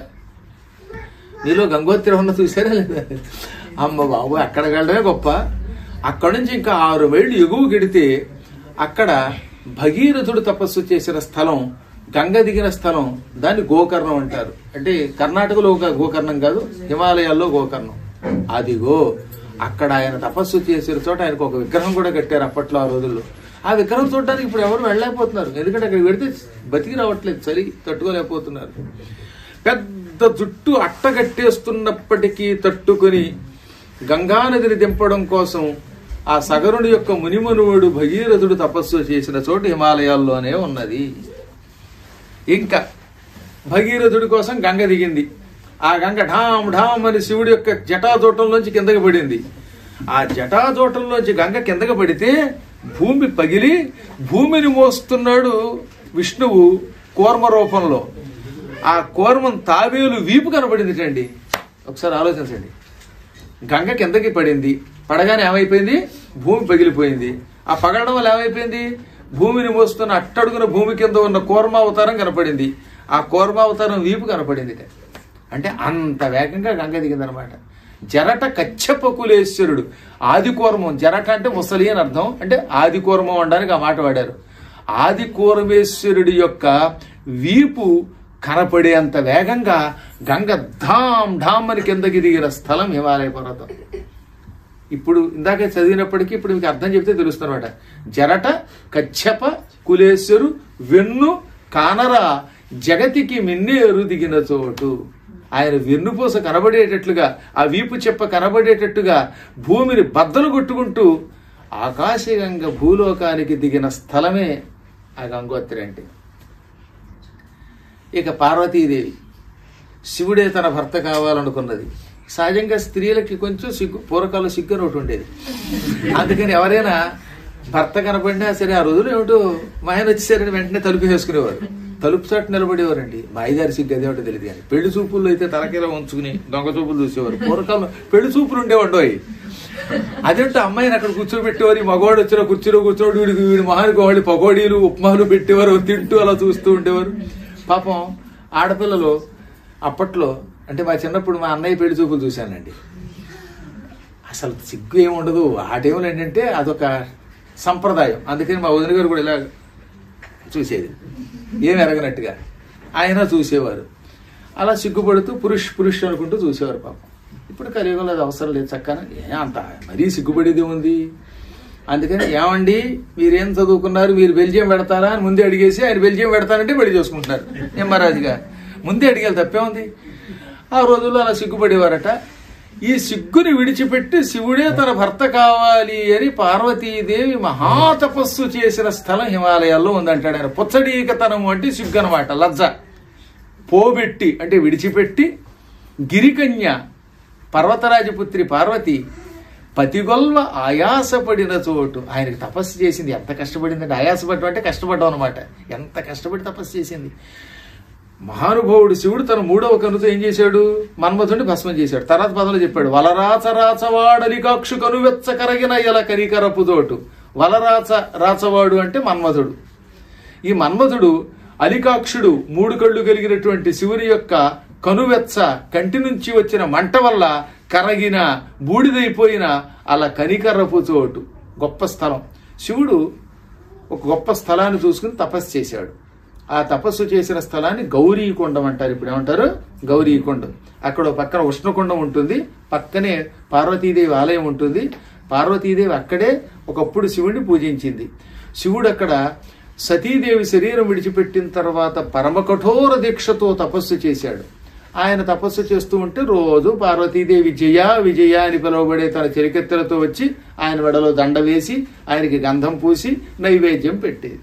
మీలో గంగోత్రి ఉన్న చూసారా లేదా? అమ్మ బాబు, అక్కడ వెళ్ళడమే గొప్ప. అక్కడి నుంచి ఇంకా 6 మైళ్ళు ఎగువ గెడితే అక్కడ భగీరథుడు తపస్సు చేసిన స్థలం, గంగ దిగిన స్థలం, దాన్ని గోకర్ణం అంటారు. అంటే కర్ణాటకలో గోకర్ణం కాదు, హిమాలయాల్లో గోకర్ణం. అదిగో అక్కడ ఆయన తపస్సు చేసిన చోట ఆయనకు ఒక విగ్రహం కూడా కట్టారు అప్పట్లో, ఆ రోజుల్లో. ఆ విగ్రహం చూడడానికి ఇప్పుడు ఎవరు వెళ్ళలేకపోతున్నారు, ఎందుకంటే అక్కడ పెడితే బతికి రావట్లేదు, చలి తట్టుకోలేకపోతున్నారు. పెద్ద జుట్టు అట్ట కట్టేస్తున్నప్పటికీ తట్టుకుని గంగానదిని దింపడం కోసం ఆ సగరుని యొక్క మునిమనువుడు భగీరథుడు తపస్సు చేసిన చోటు హిమాలయాల్లోనే ఉన్నది. ఇంకా భగీరథుడి కోసం గంగ దిగింది. ఆ గంగ ఢామ్ ఢామ్ అని శివుడి యొక్క జటాజోటంలోంచి కిందకి పడింది. ఆ జటాజోటంలోంచి గంగ కిందకి పడితే భూమి పగిలి భూమిని మోస్తున్నాడు విష్ణువు కూర్మ రూపంలో. ఆ కూర్మం తాబేలు వీపు కనబడింది అండి. ఒకసారి ఆలోచించండి. గంగ కిందకి పడింది, పడగానే ఏమైపోయింది? భూమి పగిలిపోయింది. ఆ పగలడం వల్ల ఏమైపోయింది? భూమిని మోస్తున్న అట్టడుగున భూమి కింద ఉన్న కూర్మావతారం కనపడింది. ఆ కూర్మావతారం వీపు కనపడింది. అంటే అంత వేగంగా గంగ దిగిందనమాట. జరట కచ్చపకులేశ్వరుడు, ఆది కూర్మం. జరట అంటే ముసలి అని అర్థం, అంటే ఆది కూర్మం అనడానికి ఆ మాట వాడారు. ఆది కూర్మేశ్వరుడి యొక్క వీపు కనపడేంత వేగంగా గంగ ధామ్ ఢామ్ అని కిందకి దిగిన స్థలం హిమాలయ పర్వతం. ఇప్పుడు ఇందాక చదివినప్పటికీ ఇప్పుడు మీకు అర్థం చెప్తే తెలుస్తున్నమాట. జరట కచ్చప కులేశ్వరు వెన్ను కానరా జగతికి మిన్నేరు దిగిన చోటు. ఆయన వెన్నుపూస కనబడేటట్లుగా, ఆ వీపు చెప్ప కనబడేటట్టుగా భూమిని బద్దలు కొట్టుకుంటూ ఆకాశగంగ భూలోకానికి దిగిన స్థలమే ఆ గంగోత్రి అంటే. ఇక పార్వతీదేవి, శివుడే తన భర్త కావాలనుకున్నది. సహజంగా స్త్రీలకి కొంచెం సిగ్గు, పూర్వకాలం సిగ్గు అని ఒకటి ఉండేది. అందుకని ఎవరైనా భర్త కనపడినా సరే, ఆ రోజులు ఏమిటో మా ఆయన వచ్చేసరికి వెంటనే తలుపు వేసుకునేవారు. తలుపు చాటు నిలబడేవారండి. మా ఐదారి సిగ్గు అదేమిటో తెలియదు. కానీ పెళ్లి చూపుల్లో అయితే తలకేలా ఉంచుకుని దొంగ చూపులు చూసేవారు. పూర్వకాలం పెళ్లి చూపులు ఉండేవాడు. అదేంటో అమ్మాయిని అక్కడ కూర్చోబెట్టేవారు. మగవాడు వచ్చిన కుర్చీలో కూర్చోడు, వీడి మహానికి వాళ్ళు పకోడీలు ఉప్మాలు పెట్టేవారు, తింటూ అలా చూస్తూ ఉండేవారు. పాపం ఆడపిల్లలు అప్పట్లో, అంటే మా చిన్నప్పుడు మా అన్నయ్య పెళ్లి చూపులు చూశానండి. అసలు సిగ్గు ఏమి ఉండదు ఆ టైంలో. ఏంటంటే అదొక సంప్రదాయం. అందుకని మా వదిన గారు కూడా ఇలా చూసేది, ఏమి ఎరగనట్టుగా. ఆయన చూసేవారు. అలా సిగ్గుపడుతూ పురుష్ అనుకుంటూ చూసేవారు. పాపం ఇప్పుడు కలియుగంలో అది అవసరం లేదు. చక్కగా అంత మరీ సిగ్గుపడేది ఉంది. అందుకని ఏమండి మీరేం చదువుకున్నారు, మీరు బెల్జియం పెడతారా అని ముందే అడిగేసి, ఆయన బెల్జియం పెడతానంటే పెళ్లి చేసుకుంటున్నారు. ఏం మహారాజుగా ముందే అడిగేది తప్పే ఉంది. ఆ రోజుల్లో అలా సిగ్గుపడేవారట. ఈ సిగ్గుని విడిచిపెట్టి శివుడే తన భర్త కావాలి అని పార్వతీదేవి మహాతపస్సు చేసిన స్థలం హిమాలయాల్లో ఉందంటాడు ఆయన. పుచ్చడీకతనము అంటే సిగ్గు అనమాట, లజ్జ. పోబెట్టి అంటే విడిచిపెట్టి, గిరికన్య పర్వతరాజపుత్రి పార్వతి పతిగొల్వ ఆయాసపడిన చోటు. ఆయనకి తపస్సు చేసింది. ఎంత కష్టపడిందంటే, ఆయాసపడడం అంటే కష్టపడ్డం అనమాట. ఎంత కష్టపడి తపస్సు చేసింది. మహానుభావుడు శివుడు తన 3వ కనుతో ఏం చేశాడు? మన్మథుడిని భస్మం చేశాడు. తర్వాత పదవులు చెప్పాడు, వలరాచరాచవాడలికాక్షు కనువెచ్చ కరగిన ఇలా కరికరపు తోటు. రాచవాడు అంటే మన్మథుడు. ఈ మన్మథుడు అలికాక్షుడు, 3 కళ్ళు కలిగినటువంటి శివుని యొక్క కనువెచ్చ, కంటి నుంచి వచ్చిన మంట వల్ల కరగిన బూడిదైపోయిన అలా కనికరపు చోటు. గొప్ప స్థలం. శివుడు ఒక గొప్ప స్థలాన్ని చూసుకుని తపస్సు చేశాడు. ఆ తపస్సు చేసిన స్థలాన్ని గౌరీకొండం అంటారు. ఇప్పుడు ఏమంటారు? గౌరీకొండం. అక్కడ పక్కన ఉష్ణకుండం ఉంటుంది, పక్కనే పార్వతీదేవి ఆలయం ఉంటుంది. పార్వతీదేవి అక్కడే ఒకప్పుడు శివుడిని పూజించింది. శివుడు అక్కడ సతీదేవి శరీరం విడిచిపెట్టిన తర్వాత పరమ కఠోర దీక్షతో తపస్సు చేశాడు. ఆయన తపస్సు చేస్తూ ఉంటే రోజు పార్వతీదేవి విజయ అని పిలువబడే తన చెలికెత్తలతో వచ్చి ఆయన మెడలో దండ వేసి ఆయనకి గంధం పూసి నైవేద్యం పెట్టేది.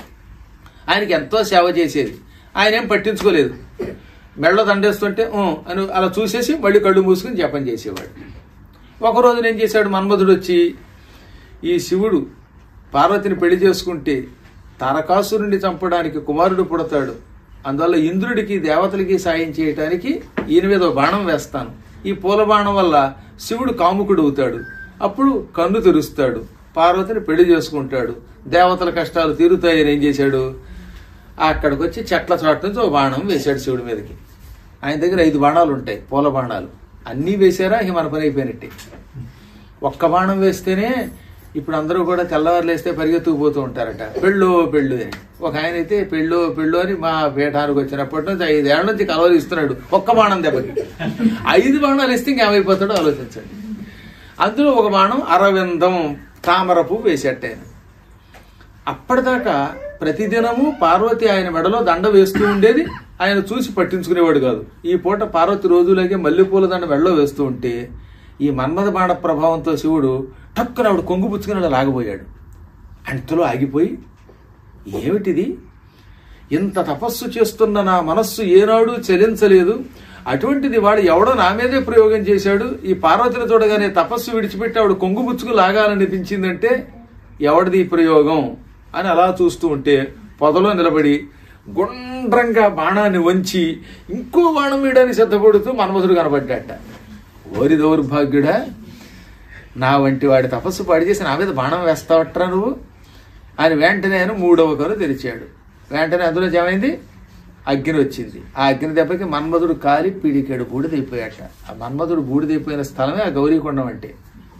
ఆయనకి ఎంతో సేవ చేసేది. ఆయన ఏం పట్టించుకోలేదు. మెడలో దండేస్తుంటే అని అలా చూసేసి మళ్ళీ కళ్ళు మూసుకుని జపం చేసేవాడు. ఒకరోజు ఏం చేశాడు, మన్మధుడు వచ్చి ఈ శివుడు పార్వతిని పెళ్లి చేసుకుంటే తారకాసురుణ్ణి చంపడానికి కుమారుడు పుడతాడు, అందువల్ల ఇంద్రుడికి దేవతలకి సాయం చేయటానికి ఈయన మీద బాణం వేస్తాను, ఈ పూల బాణం వల్ల శివుడు కాముకుడు అవుతాడు, అప్పుడు కన్ను తెరుస్తాడు, పార్వతిని పెళ్లి చేసుకుంటాడు, దేవతల కష్టాలు తీరుతాయని ఏం చేశాడు, అక్కడికి వచ్చి చెట్ల చోట నుంచి ఒక బాణం వేశాడు శివుడి మీదకి. ఆయన దగ్గర 5 బాణాలు ఉంటాయి, పూల బాణాలు. అన్నీ వేశారా ఇక మన పని అయిపోయినట్టే. ఒక్క బాణం వేస్తేనే ఇప్పుడు అందరూ కూడా తెల్లవారులు వేస్తే పరిగెత్తుకుపోతూ ఉంటారట, పెళ్ళు పెళ్ళు అని. ఒక ఆయన అయితే పెళ్ళు పెళ్ళు అని మా పీఠానికి వచ్చినప్పటి నుంచి 5 ఏళ్ల నుంచి కలవలు ఇస్తున్నాడు ఒక్క బాణం దెబ్బకి. 5 బాణాలు ఇస్తే ఇంకేమైపోతాడో ఆలోచించండి. అందులో ఒక బాణం అరవిందం తామర పువ్వు వేసేట ఆయన. అప్పటిదాకా ప్రతిదినము పార్వతి ఆయన మెడలో దండ వేస్తూ ఉండేది, ఆయన చూసి పట్టించుకునేవాడు కాదు. ఈ పూట పార్వతి రోజులాగే మల్లెపూల దండ మెడలో వేస్తూ ఉంటే ఈ మన్మథ బాణ ప్రభావంతో శివుడు టక్కున ఆవిడ కొంగు పుచ్చుకుని లాగబోయాడు. అంతలో ఆగిపోయి, ఏమిటిది, ఇంత తపస్సు చేస్తున్న నా మనస్సు ఏనాడు చలించలేదు, అటువంటిది వాడు ఎవడో నా మీదే ప్రయోగం చేశాడు, ఈ పార్వతిని చూడగానే తపస్సు విడిచిపెట్టి ఆవిడ కొంగు పుచ్చుకు లాగాలనిపించిందంటే ఎవడిది ఈ ప్రయోగం అని అలా చూస్తూ ఉంటే పొదలో నిలబడి గుండ్రంగా బాణాన్ని వంచి ఇంకో బాణం వేయడానికి సిద్ధపడుతూ మన్మధుడు కనబడ్డాట. ఓరి దౌర్భాగ్యుడా, నా వంటి వాడి తపస్సు పాడి చేసి నా మీద బాణం వేస్తావట్రా నువ్వు అని వెంటనే ఆయన 3వ కను తెరిచాడు. వెంటనే అందులో ఏమైంది, అగ్ని వచ్చింది. ఆ అగ్ని దెబ్బకి మన్మధుడు కాలి పిడికాడు, బూడిదైపోయాట. ఆ మన్మధుడు బూడిదైపోయిన స్థలమే ఆ గౌరీకొండం అంటే.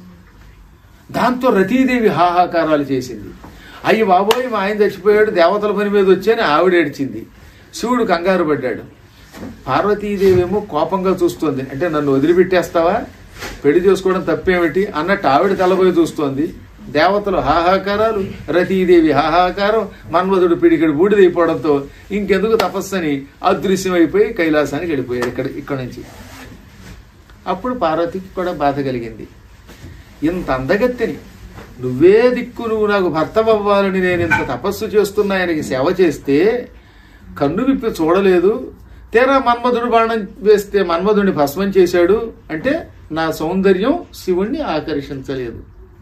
దాంతో రతీదేవి హాహాకారాలు చేసింది. అయ్యి బాబోయ్ మా ఆయన చచ్చిపోయాడు, దేవతల పని మీద వచ్చాని ఆవిడ ఏడ్చింది. శివుడు కంగారు పడ్డాడు. పార్వతీదేవి ఏమో కోపంగా చూస్తోంది, అంటే నన్ను వదిలిపెట్టేస్తావా, పెళ్లి చేసుకోవడం తప్పేమిటి అన్నట్టు ఆవిడ తలపోయి చూస్తోంది. దేవతలు హాహాకారాలు, రతీదేవి హాహాకారం, మన్మధుడు పిడికిడి బూడిదైపోవడంతో ఇంకెందుకు తపస్సని అదృశ్యమైపోయి కైలాసానికి వెళ్ళిపోయాడు ఇక్కడ నుంచి. అప్పుడు పార్వతికి కూడా బాధ కలిగింది. ఇంత అందగత్తెని, నువ్వే దిక్కు, నువ్వు నాకు భర్తవ్వాలని నేను ఇంత తపస్సు చేస్తున్నా, ఆయనకి సేవ చేస్తే కన్ను విప్పి చూడలేదు, తీరా మన్మధుడు బాణం వేస్తే మన్మధుడిని భస్మం చేశాడు అంటే నా సౌందర్యం శివుణ్ణి ఆకర్షించలేదు.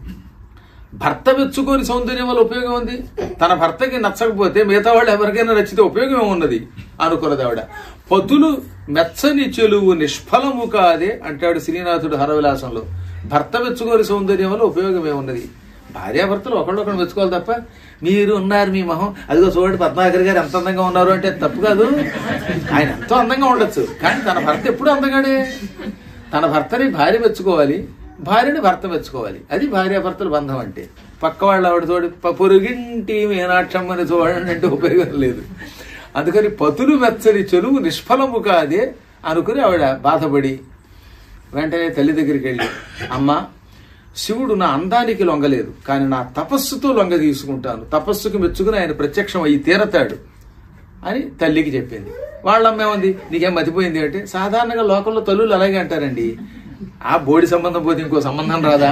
భర్త మెచ్చుకొని సౌందర్యం వల్ల ఉపయోగం ఉంది, తన భర్తకి నచ్చకపోతే మిగతా వాళ్ళు ఎవరికైనా నచ్చితే ఉపయోగం ఏమున్నది అనుకున్నది ఆవిడ. పతులు మెచ్చని చెలువు నిష్ఫలము కాదే అంటాడు శ్రీనాథుడు హరవిలాసంలో. భర్త మెచ్చుకోని సౌందర్యం వల్ల ఉపయోగం ఏమున్నది, భార్యాభర్తలు ఒకళ్ళొకళ్ళు మెచ్చుకోవాలి తప్ప మీరు ఉన్నారు మీ మొహం అదిగో చూడండి పద్మాకర్ గారు ఎంత అందంగా ఉన్నారు అంటే తప్పు కాదు. ఆయన ఎంతో అందంగా ఉండొచ్చు, కానీ తన భర్త ఎప్పుడు అందంగానే. తన భర్తని భార్య మెచ్చుకోవాలి, భార్యని భర్త మెచ్చుకోవాలి. అది భార్యాభర్తల బంధం అంటే. పక్క వాళ్ళ ఆవిడ తోడి పొరుగింటి మీనాక్షమ్మని చూడండి అంటే ఉపయోగం లేదు. అందుకని పతులు మెచ్చని చెలువు నిష్ఫలము కాదే అనుకుని ఆవిడ బాధపడి వెంటనే తల్లి దగ్గరికి వెళ్ళి, అమ్మ శివుడు నా అందానికి లొంగలేదు, కానీ నా తపస్సుతో లొంగ తీసుకుంటాను, తపస్సుకు మెచ్చుకుని ఆయన ప్రత్యక్షం అయ్యి తీరతాడు అని తల్లికి చెప్పింది. వాళ్ళమ్మేముంది, నీకేం మతిపోయింది అంటే, సాధారణంగా లోకంలో తల్లులు అలాగే అంటారండి, ఆ బోడి సంబంధం పోతే ఇంకో సంబంధం రాదా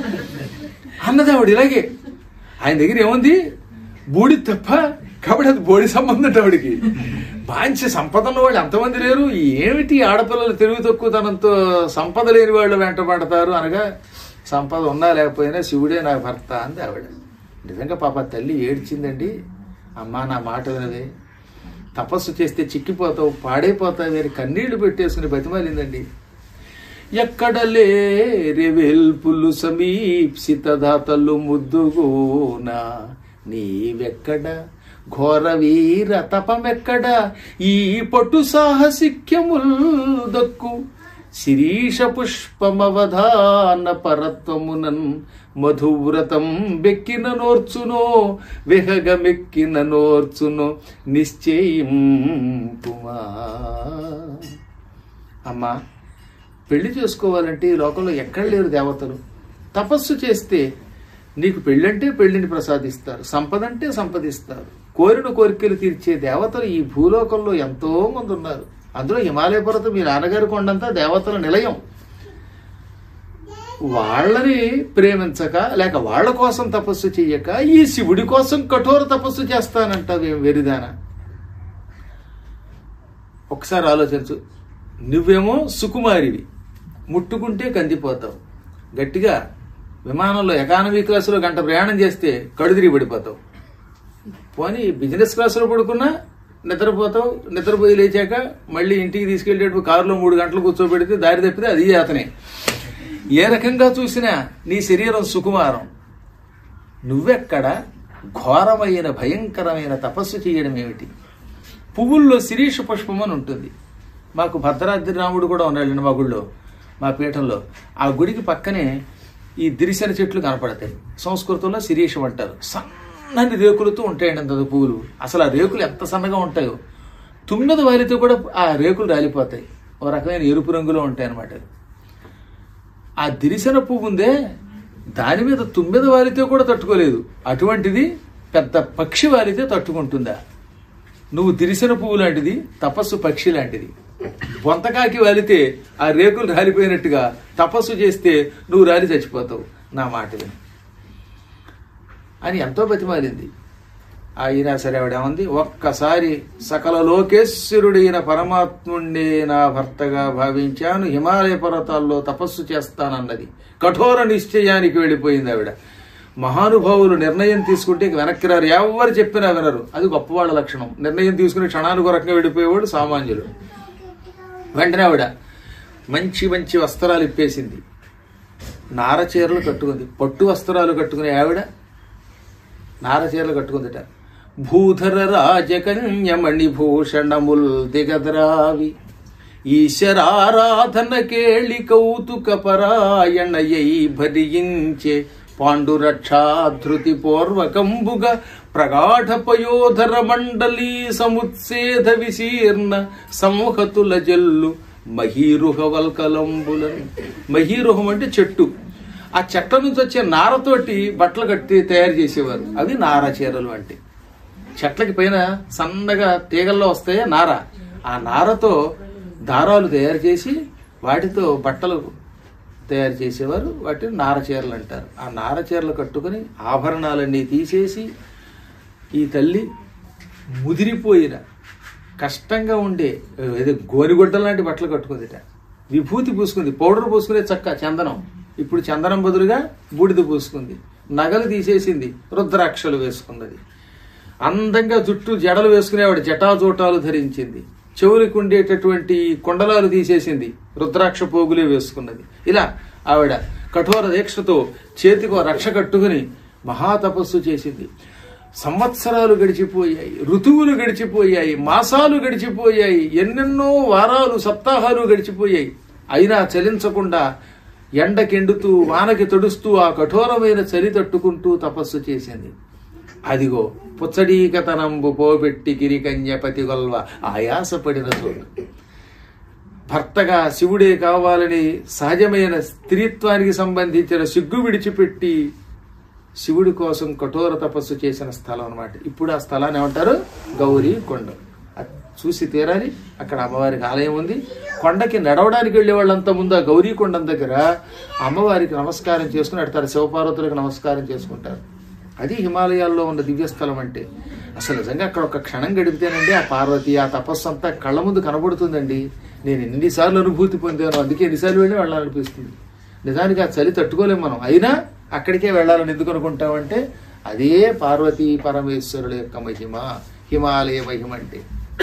అన్నది ఆవిడ. ఇలాగే ఆయన దగ్గర ఏముంది, బూడి తప్ప, కాబట్టి అది బోడి సంబంధం ఆవిడికి. మంచి సంపదలో వాళ్ళు ఎంతమంది లేరు, ఏమిటి ఆడపిల్లలు తెలివి తక్కువతనంతో సంపద లేని వాళ్ళు వెంట పడతారు అనగా, సంపద ఉన్నా లేకపోయినా శివుడే నా భర్త అంది ఆవిడ. నిజంగా పాప తల్లి ఏడ్చిందండి. అమ్మా నా మాట వినవే, తపస్సు చేస్తే చిక్కిపోతావు, పాడైపోతావు అని కన్నీళ్లు పెట్టేసుకుని బతిమాలిందండి. ఎక్కడ లేరే వెల్పులు సమీప్సిత దాతలు ముద్దుగోనా, నీవెక్కడ ఘోర వీర తపమెక్కడ, ఈ పొట్టు సాహసిక్యముల్ దక్కు, శిరీష పుష్పమవధాన పరత్వమునన్, మధువ్రతం బెక్కిన నోర్చునో వెహగమెక్కిన నోర్చునో నిశ్చయం కుమా. అమ్మా పెళ్లి చేసుకోవాలంటే ఈ లోకంలో ఎక్కడ లేరు దేవతలు. తపస్సు చేస్తే నీకు పెళ్ళంటే పెళ్లిని ప్రసాదిస్తారు, సంపద అంటే సంపదిస్తారు. కోరిన కోరికలు తీర్చే దేవతలు ఈ భూలోకంలో ఎంతో మంది ఉన్నారు. అందులో హిమాలయ పర్వతం మీ నాన్నగారి కొండంతా దేవతల నిలయం. వాళ్ళని ప్రేమించక లేక వాళ్ళ కోసం తపస్సు చెయ్యక ఈ శివుడి కోసం కఠోర తపస్సు చేస్తానంటావేం వెరిదానా. ఒకసారి ఆలోచించు, నువ్వేమో సుకుమారివి, ముట్టుకుంటే కందిపోతావు, గట్టిగా విమానంలో ఎకానమీ క్లాసులో గంట ప్రయాణం చేస్తే కళ్ళు తిరిగి పడిపోతావు. పోనీ బిజినెస్ క్లాసులో పడుకున్నా నిద్రపోతావు. నిద్రపోయి లేచాక మళ్ళీ ఇంటికి తీసుకెళ్లేటప్పుడు కారులో 3 గంటలు కూర్చోబెడితే దారి తప్పితే అది అతనే. ఏ రకంగా చూసినా నీ శరీరం సుకుమారం. నువ్వెక్కడ ఘోరమైన భయంకరమైన తపస్సు చేయడం ఏమిటి? పువ్వుల్లో శిరీష పుష్పం అని ఉంటుంది. మాకు భద్రాద్రి రాముడు కూడా ఉన్నాడండి మా గుడిలో, మా పీఠంలో. ఆ గుడికి పక్కనే ఈ దిరిశన చెట్లు కనపడతాయి. సంస్కృతంలో శిరీషం అంటారు. సన్నని రేకులతో ఉంటాయండి అంత పువ్వులు. అసలు ఆ రేకులు ఎంత సన్నగా ఉంటాయో, 9 వారితో కూడా ఆ రేకులు రాలిపోతాయి. ఓ రకమైన ఎరుపు రంగులో ఉంటాయి అన్నమాట. ఆ దిరిశన పువ్వు ఉందే, దాని మీద 9 వారితో కూడా తట్టుకోలేదు. అటువంటిది పెద్ద పక్షి వారితే తట్టుకుంటుందా? నువ్వు దిరిశన పువ్వు లాంటిది, తపస్సు పక్షి లాంటిది. బొంతకాకి వాలితే ఆ రేకులు రాలిపోయినట్టుగా తపస్సు చేస్తే నువ్వు రాలి చచ్చిపోతావు. నా మాట విని అని ఎంతో బతిమాలింది. అయినా సరే ఆవిడేమంది, ఒక్కసారి సకల లోకేశ్వరుడైన పరమాత్ముండే నా భర్తగా భావించాను, హిమాలయ పర్వతాల్లో తపస్సు చేస్తానన్నది. కఠోర నిశ్చయానికి వెళ్ళిపోయింది ఆవిడ. మహానుభావులు నిర్ణయం తీసుకుంటే వెనక్కి రారు. ఎవరు చెప్పినా వినరు. అది గొప్పవాళ్ళ లక్షణం. నిర్ణయం తీసుకుని క్షణానికి రకంగా వెళ్ళిపోయేవాడు సామాన్యులు. వెంటనే ఆవిడ మంచి మంచి వస్త్రాలు ఇప్పేసింది. నార చీరలు కట్టుకుంది. పట్టు వస్త్రాలు కట్టుకునే ఆవిడ నార చీరలు కట్టుకుందిట. భూధర రాజకన్యమణి భూషణముల్ దిగద్రావి ఈశ్వరారాధన కేళి కౌతుక పరాయణయై భరించే పాండురక్షాధృతి పూర్వకంబుగా ప్రగాఢ పయోధర మండలీ సముత్సేధ విశీర్ణ సంహతుల జల్లు మహీరుహ వల్కలంబులను. మహీరుహం అంటే చెట్టు. ఆ చెట్ల నుంచి వచ్చే నారతోటి బట్టలు కట్టి తయారు చేసేవారు. అవి నార చీరలు. అంటే చెట్లకి పైన సన్నగా తీగల్లో వస్తాయే నార. ఆ నారతో దారాలు తయారు చేసి వాటితో బట్టలు తయారు చేసేవారు. వాటిని నార చీరలు అంటారు. ఆ నార చీరలు కట్టుకుని ఆభరణాలన్నీ తీసేసి ఈ తల్లి ముదిరిపోయిన కష్టంగా ఉండే ఏదో గోనిగొడ్డల లాంటి బట్టలు కట్టుకుందిట. విభూతి పూసుకుంది. పౌడర్ పూసుకునే చక్క చందనం. ఇప్పుడు చందనం బదులుగా బూడిద పూసుకుంది. నగలు తీసేసింది. రుద్రాక్షలు వేసుకున్నది. అందంగా జుట్టు జడలు వేసుకునేవాడు జటాజోటాలు ధరించింది. చెవులకు ఉండేటటువంటి కొండలాలు తీసేసింది. రుద్రాక్ష పోగులే వేసుకున్నది. ఇలా ఆవిడ కఠోర దీక్షతో చేతికో రక్ష కట్టుకుని మహాతపస్సు చేసింది. సంవత్సరాలు గడిచిపోయాయి. ఋతువులు గడిచిపోయాయి. మాసాలు గడిచిపోయాయి. ఎన్నెన్నో వారాలు సప్తాహాలు గడిచిపోయాయి. అయినా చలించకుండా ఎండకెండుతూ వానకి తడుస్తూ ఆ కఠోరమైన చలి తట్టుకుంటూ తపస్సు చేసింది. అదిగో పుచ్చడీకతనంబు పోబెట్టి గిరికన్యపతి గొల్వ ఆయాసపడిన చోటు. భర్తగా శివుడే కావాలని సహజమైన స్త్రీత్వానికి సంబంధించిన సిగ్గు విడిచిపెట్టి శివుడి కోసం కఠోర తపస్సు చేసిన స్థలం అన్నమాట. ఇప్పుడు ఆ స్థలాన్ని ఏమంటారు? గౌరీ కొండ. చూసి తీరాలి. అక్కడ అమ్మవారికి ఆలయం ఉంది. కొండకి నడవడానికి వెళ్లే వాళ్ళంతా ముందు ఆ గౌరీ కొండం దగ్గర అమ్మవారికి నమస్కారం చేసుకుని అడతారు. శివపార్వతులకు నమస్కారం చేసుకుంటారు. అది హిమాలయాల్లో ఉన్న దివ్యస్థలం అంటే. అసలు నిజంగా అక్కడ ఒక క్షణం గడిపితేనండి ఆ పార్వతి ఆ తపస్సు అంతా కళ్ళ ముందు కనబడుతుందండి. నేను ఎన్నిసార్లు అనుభూతి పొందాను. అందుకే ఎన్నిసార్లు వెళ్ళి వెళ్ళాలనిపిస్తుంది. నిజానికి ఆ చలి తట్టుకోలేము మనం. అయినా అక్కడికే వెళ్ళాలని ఎందుకు అనుకుంటామంటే అదే పార్వతీ పరమేశ్వరుల యొక్క మహిమ, హిమాలయ మహిమ అంటే.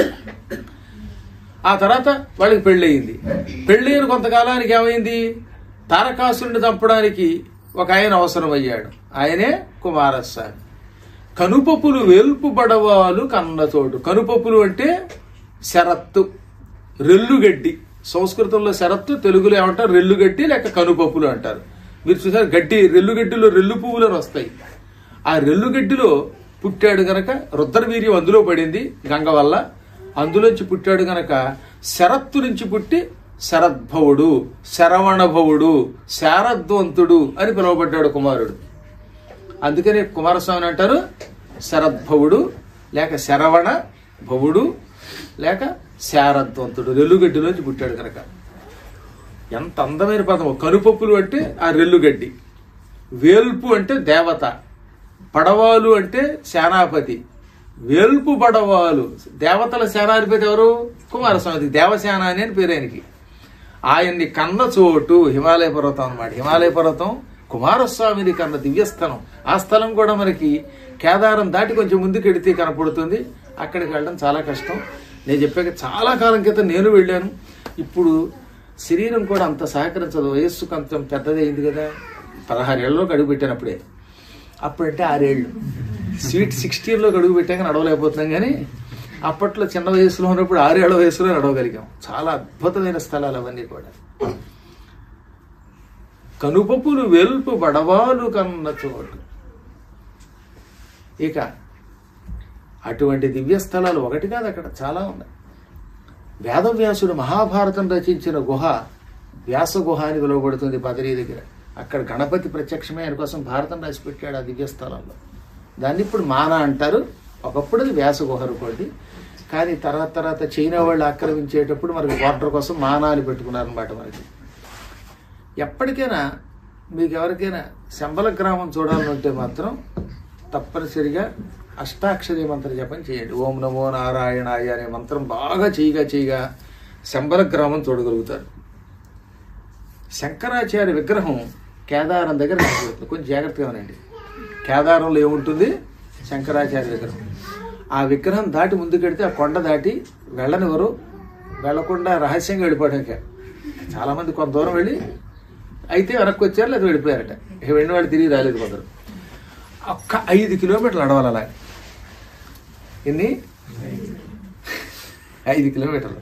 ఆ తర్వాత వాళ్ళకి పెళ్ళయింది. పెళ్ళైన కొంతకాలానికి ఏమైంది? తారకాసురుని చంపడానికి ఒక ఆయన అవసరం అయ్యాడు. ఆయనే కుమారస్వామి. కనుపప్పులు వేల్పు బడవాలు కన్నతోడు. కనుపప్పులు అంటే శరత్తు, రెల్లుగడ్డి. సంస్కృతంలో శరత్తు, తెలుగులో ఏమంటారు? రెల్లుగడ్డి లేక కనుపప్పులు అంటారు. మీరు చూసారు గడ్డి, రెల్లుగడ్డిలో రెల్లు పువ్వులు అని వస్తాయి. ఆ రెల్లుగడ్డిలో పుట్టాడు గనక రుద్రవీర్యం అందులో పడింది గంగ వల్ల. అందులోంచి పుట్టాడు గనక శరత్తు నుంచి పుట్టి శరద్భవుడు, శరవణభవుడు, శారద్వంతుడు అని పిలువబడ్డాడు కుమారుడు. అందుకని కుమారస్వామిని అంటారు శరద్భవుడు లేక శరవణ భవుడు లేక శారద్వంతుడు. రెల్లుగడ్డిలోంచి పుట్టాడు కనుక. ఎంత అందమైన పదము. కనుపప్పులు అంటే ఆ రెల్లుగడ్డి, వేల్పు అంటే దేవత, పడవాలు అంటే సేనాపతి. వేల్పు పడవాలు దేవతల సేనాధిపతి ఎవరు? కుమారస్వామి. దేవసేన అని పేరు ఆయనకి. ఆయన్ని కన్న చోటు హిమాలయ పర్వతం అన్నమాట. హిమాలయ పర్వతం కుమారస్వామిని కన్న దివ్యస్థలం. ఆ స్థలం కూడా మనకి కేదారం దాటి కొంచెం ముందుకు వెడితే కనపడుతుంది. అక్కడికి వెళ్ళడం చాలా కష్టం. నేను చెప్పాక చాలా కాలం క్రితం నేను వెళ్ళాను. ఇప్పుడు శరీరం కూడా అంత సహకరించదు. వయస్సు కొంచెం పెద్దదైంది కదా, 16 ఏళ్ళలోకి అడుగు పెట్టాను. అప్పుడంటే 6 ఏళ్ళు, స్వీట్ 16లోకి అడుగు పెట్టాక నడవలేకపోతున్నాం. కానీ అప్పట్లో చిన్న వయసులో ఉన్నప్పుడు 6 ఏళ్ల వయసులో నడవగలిగాం. చాలా అద్భుతమైన స్థలాలు అవన్నీ కూడా. కనుపపులు వెల్పు బడవాలు కన్న చోటు. ఇక అటువంటి దివ్య స్థలాలు ఒకటి కాదు, అక్కడ చాలా ఉన్నాయి. వేదవ్యాసుడు మహాభారతం రచించిన గుహ వ్యాస గుహ అని పిలువబడుతుంది బదరీ దగ్గర. అక్కడ గణపతి ప్రత్యక్షమే ఆయన కోసం భారతం రాసి పెట్టాడు ఆ దివ్య స్థలంలో. దాన్ని ఇప్పుడు మానా అంటారు. ఒకప్పుడు అది వ్యాస గుహ అనుకోండి. కానీ తర్వాత చైనా వాళ్ళు ఆక్రమించేటప్పుడు మనకి వాటర్ కోసం మానా అని పెట్టుకున్నారనమాట. మనకి ఎప్పటికైనా మీకు ఎవరికైనా శంబల గ్రామం చూడాలంటే మాత్రం తప్పనిసరిగా అష్టాక్షరి మంత్ర జపం చేయండి. ఓం నమో నారాయణాయ అనే మంత్రం బాగా చేయగా శంబల గ్రామం చూడగలుగుతారు. శంకరాచార్య విగ్రహం కేదారం దగ్గర కనబడుతుంది. కొంచెం జాగ్రత్తగా ఉండండి. కేదారంలో ఏముంటుంది? శంకరాచార్య విగ్రహం. ఆ విగ్రహం దాటి ముందుకెడితే ఆ కొండ దాటి వెళ్ళనివ్వరు. వెళ్లకుండా రహస్యంగా వెళ్ళిపోవడానికి చాలా మంది కొంత దూరం వెళ్ళి అయితే వెనక్కి వచ్చారు, లేదా వెళ్ళిపోయారట. వెళ్ళిన వాళ్ళు తిరిగి రాలేదు కొందరు. ఒక్క 5 కిలోమీటర్లు నడవాలి. అలా ఎన్ని 5 కిలోమీటర్లు.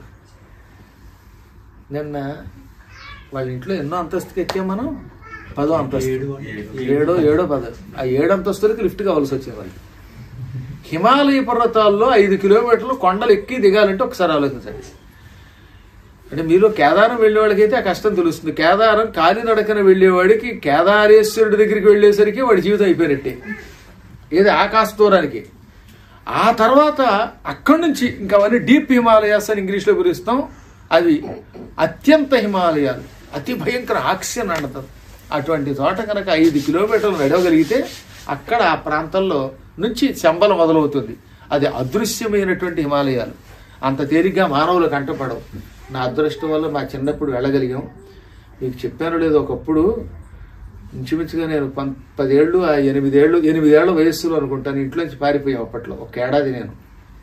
నిన్న వాళ్ళ ఇంట్లో ఎన్నో అంతస్తుకి ఎక్కాం మనం. 10వ అంతస్తు, 7, 10. ఆ 7 అంతస్తులకి లిఫ్ట్ కావాల్సి వచ్చింది వాళ్ళు. హిమాలయ పర్వతాల్లో 5 కిలోమీటర్లు కొండలు ఎక్కి దిగాలంటే ఒకసారి ఆలోచించండి. అంటే మీలో కేదారం వెళ్ళేవాడికైతే ఆ కష్టం తెలుస్తుంది. కేదారం కాలినడకన వెళ్ళేవాడికి కేదారేశ్వరుడి దగ్గరికి వెళ్ళేసరికి వాడి జీవితం అయిపోయినట్టే, ఏది ఆకాశ దూరానికి. ఆ తర్వాత అక్కడి నుంచి ఇంకా అవన్నీ డీప్ హిమాలయాస్ అని ఇంగ్లీష్లో పిలుస్తాం. అవి అత్యంత హిమాలయాలు, అతి భయంకర ఆక్సిజన్ అంటారు. అటువంటి చోట కనుక 5 కిలోమీటర్లు నడవగలిగితే అక్కడ ఆ ప్రాంతంలో నుంచి శంబల మొదలవుతుంది. అది అదృశ్యమైనటువంటి హిమాలయాలు. అంత తేలిగ్గా మానవులు కంటపడవు. నా అదృష్టం వల్ల మా చిన్నప్పుడు వెళ్ళగలిగాం. మీకు చెప్పాను లేదు, ఒకప్పుడు ఇంచుమించుగా నేను 10 ఏళ్ళు 8 ఏళ్ల వయస్సులో అనుకుంటాను ఇంట్లోంచి పారిపోయాం. అప్పట్లో 1 ఏడాది నేను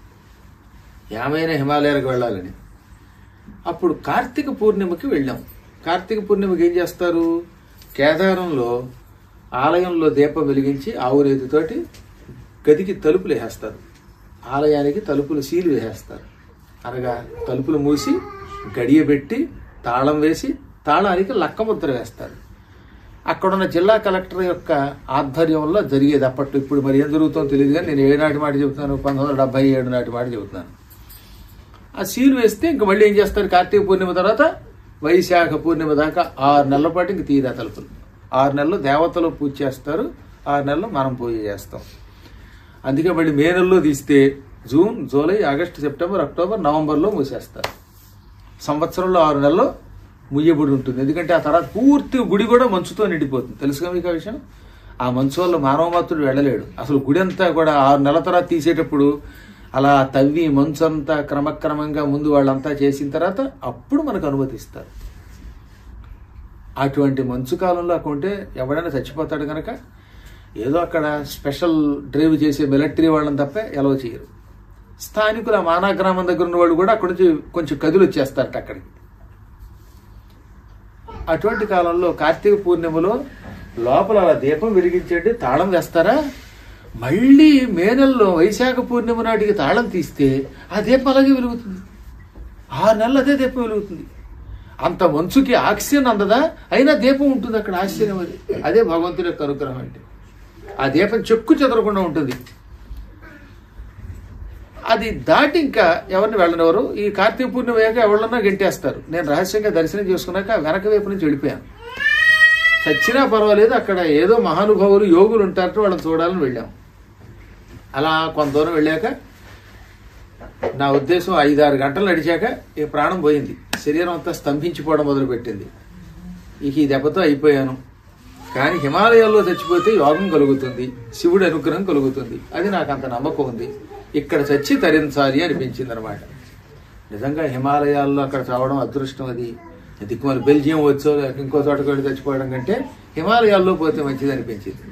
యామైనా హిమాలయాలకు వెళ్ళాలని. అప్పుడు కార్తీక పూర్ణిమకి వెళ్ళాం. కార్తీక పూర్ణిమకి ఏం చేస్తారు? కేదారంలో ఆలయంలో దీపం వెలిగించి ఆవునేతితోటి గదికి తలుపులు వేసేస్తారు. ఆలయానికి తలుపులు సీలు వేసేస్తారు. అనగా తలుపులు మూసి గడియ పెట్టి తాళం వేసి తాళానికి లక్కముద్ర వేస్తారు. అక్కడున్న జిల్లా కలెక్టర్ యొక్క ఆధ్వర్యంలో జరిగేది అప్పట్లో. ఇప్పుడు మరి ఏం జరుగుతుందో తెలియదు, కానీ నేను ఏనాటి మాట చెబుతున్నాను, 1977 నాటి మాట చెబుతున్నాను. ఆ సీలు వేస్తే ఇంక మళ్ళీ ఏం చేస్తారు? కార్తీక పూర్ణిమ తర్వాత వైశాఖ పూర్ణిమ దాకా 6 నెలల పాటు ఇంక తీరా తలుపులు. 6 నెలలు దేవతలు పూజ చేస్తారు, 6 నెలలు మనం పూజ చేస్తాం. అందుకే మళ్ళీ మే నెలలో తీస్తే June, July, August, September, October, నవంబర్లో మూసేస్తారు. సంవత్సరంలో 6 నెలలు ముయ్యబడి ఉంటుంది. ఎందుకంటే ఆ తర్వాత పూర్తి గుడి కూడా మంచుతో నిండిపోతుంది. తెలుసుగా మీకు ఆ విషయం? ఆ మంచు వల్ల మానవ మాత్రుడు వెళ్ళలేడు. అసలు గుడి అంతా కూడా 6 నెలల తర్వాత తీసేటప్పుడు అలా తవ్వి మంచు అంతా క్రమక్రమంగా ముందు వాళ్ళంతా చేసిన తర్వాత అప్పుడు మనకు అనుమతిస్తారు. అటువంటి మంచు కాలంలో అక్కడుంటే ఎవడైనా చచ్చిపోతాడు కనుక ఏదో అక్కడ స్పెషల్ డ్రైవ్ చేసే మిలిటరీ వాళ్ళని తప్ప ఎలవ చేయరు. స్థానికుల మానా గ్రామం దగ్గర ఉన్న వాళ్ళు కూడా అక్కడి నుంచి కొంచెం కదిలి వచ్చేస్తారట అక్కడికి. అటువంటి కాలంలో కార్తీక పూర్ణిమలో లోపల అలా దీపం వెలిగించండి, తాళం వేస్తారా? మళ్ళీ మే నెలలో వైశాఖ పూర్ణిమ నాటికి తాళం తీస్తే ఆ దీపం అలాగే వెలుగుతుంది. 6 నెలలు అదే దీపం వెలుగుతుంది. అంత మంచుకి ఆక్సిజన్ అందదా, అయినా దీపం ఉంటుంది అక్కడ. ఆశ్చర్యం అది. అదే భగవంతుడి యొక్క అనుగ్రహం అంటే. ఆ దీపం చెక్కు చెదరకుండా ఉంటుంది. అది దాటి ఇంకా ఎవరిని వెళ్ళనివారు. ఈ కార్తీక పూర్ణిమ అయ్యాక ఎవరన్నా గెంటేస్తారు. నేను రహస్యంగా దర్శనం చేసుకున్నాక వెనక వైపు నుంచి వెళ్ళిపోయాను. చచ్చినా పర్వాలేదు, అక్కడ ఏదో మహానుభావులు యోగులు ఉంటారట, వాళ్ళని చూడాలని వెళ్ళాం. అలా కొంత దూరం వెళ్ళాక నా ఉద్దేశం 5-6 గంటలు నడిచాక ఈ ప్రాణం పోయింది. శరీరం అంతా స్తంభించిపోవడం మొదలుపెట్టింది. ఇక ఈ దెబ్బతో అయిపోయాను. కానీ హిమాలయాల్లో చచ్చిపోతే యోగం కలుగుతుంది, శివుడి అనుగ్రహం కలుగుతుంది. అది నాకు అంత నమ్మకం ఉంది. ఇక్కడ చచ్చి తరించాలి అనిపించింది అనమాట. నిజంగా హిమాలయాల్లో అక్కడ చావడం అదృష్టం. అది దిక్కుమాలి బెల్జియం వచ్చో ఇంకో చోటకి వెళ్ళి చచ్చిపోవడం కంటే హిమాలయాల్లో పోతే మంచిది అనిపించింది.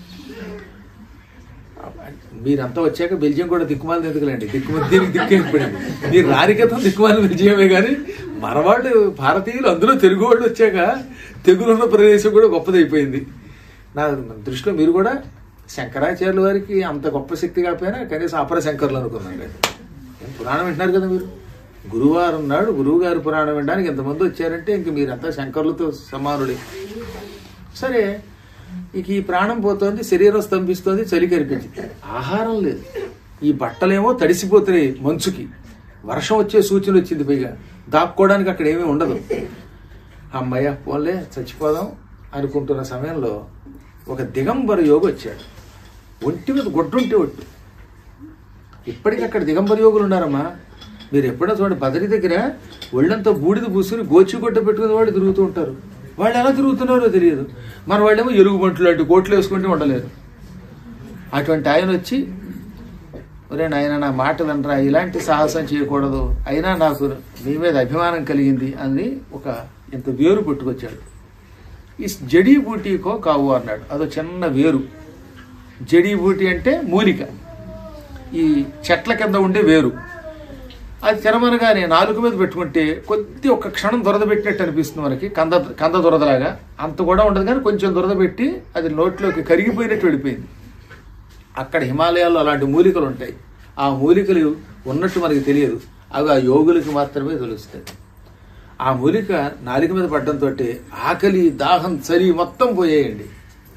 మీరంతా వచ్చాక బెల్జియం కూడా దిక్కుమాలి ఎందుకులేండి, దీనికి దిక్కేపడింది. మీరు రారికతం దిక్కుమాలి బెల్జియమే కానీ మనవాళ్ళు భారతీయులు అందులో తెలుగు వాళ్ళు వచ్చాక తెగులున్న ప్రదేశం కూడా గొప్పదైపోయింది. నా దృష్టిలో మీరు కూడా శంకరాచార్యుల వారికి అంత గొప్ప శక్తి కాకపోయినా కనీసం అపర శంకర్లు అనుకున్నాం కదా. పురాణం వింటున్నారు కదా మీరు, గురువారం నాడు గురువు గారు పురాణం వినడానికి ఎంతమంది వచ్చారంటే ఇంక మీరంతా శంకర్లతో సమానుడే. సరే, ఇక ఈ ప్రాణం పోతోంది, శరీరం స్తంభిస్తోంది, చలి కనిపించింది, ఆహారం లేదు, ఈ బట్టలేమో తడిసిపోతున్నాయి మంచుకి, వర్షం వచ్చే సూచన వచ్చింది, పైగా దాక్కోవడానికి అక్కడ ఏమీ ఉండదు. అమ్మయ్య పోన్లే చచ్చిపోదాం అనుకుంటున్న సమయంలో ఒక దిగంబర యోగి వచ్చాడు. ఒంటి మీద గొడ్డుంటే ఒట్టు. ఇప్పటికీ అక్కడ దిగంబర యోగులు ఉన్నారమ్మా. మీరు ఎప్పుడైనా చూడండి, బదరి దగ్గర ఒళ్ళంతా బూడిద పూసుకుని గోచిగొడ్డ పెట్టుకుని వాళ్ళు తిరుగుతూ ఉంటారు. వాళ్ళు ఎలా తిరుగుతున్నారో తెలియదు. మన వాళ్ళేమో ఎలుగుబంట్లు లాంటి కోట్లు వేసుకుంటే ఉండలేరు. అటువంటి ఆయన వచ్చి, ఒరే నాయన నా మాట వినరా, ఇలాంటి సాహసం చేయకూడదు, అయినా నాకు నీ మీద అభిమానం కలిగింది అని ఒక ఇంత వేరు పట్టుకొచ్చాడు. ఈ జడీబూటీకో కావు అన్నాడు. అదో చిన్న వేరు. జడీబూటీ అంటే మూలిక, ఈ చెట్ల కింద ఉండే వేరు. అది తినమనగానే నాలుగు మీద పెట్టుకుంటే కొద్ది ఒక్క క్షణం దురద పెట్టినట్టు అనిపిస్తుంది మనకి, కంద దురదలాగా. అంత కూడా ఉండదు కానీ కొంచెం దురద పెట్టి అది నోట్లోకి కరిగిపోయినట్టు వెళ్ళిపోయింది. అక్కడ హిమాలయాల్లో అలాంటి మూలికలు ఉంటాయి. ఆ మూలికలు ఉన్నట్టు మనకి తెలియదు, అవి ఆ యోగులకి మాత్రమే తెలుస్తాయి. ఆ మూలిక నాలుక మీద పడ్డంతో ఆకలి, దాహం, చలి మొత్తం పోయేయండి.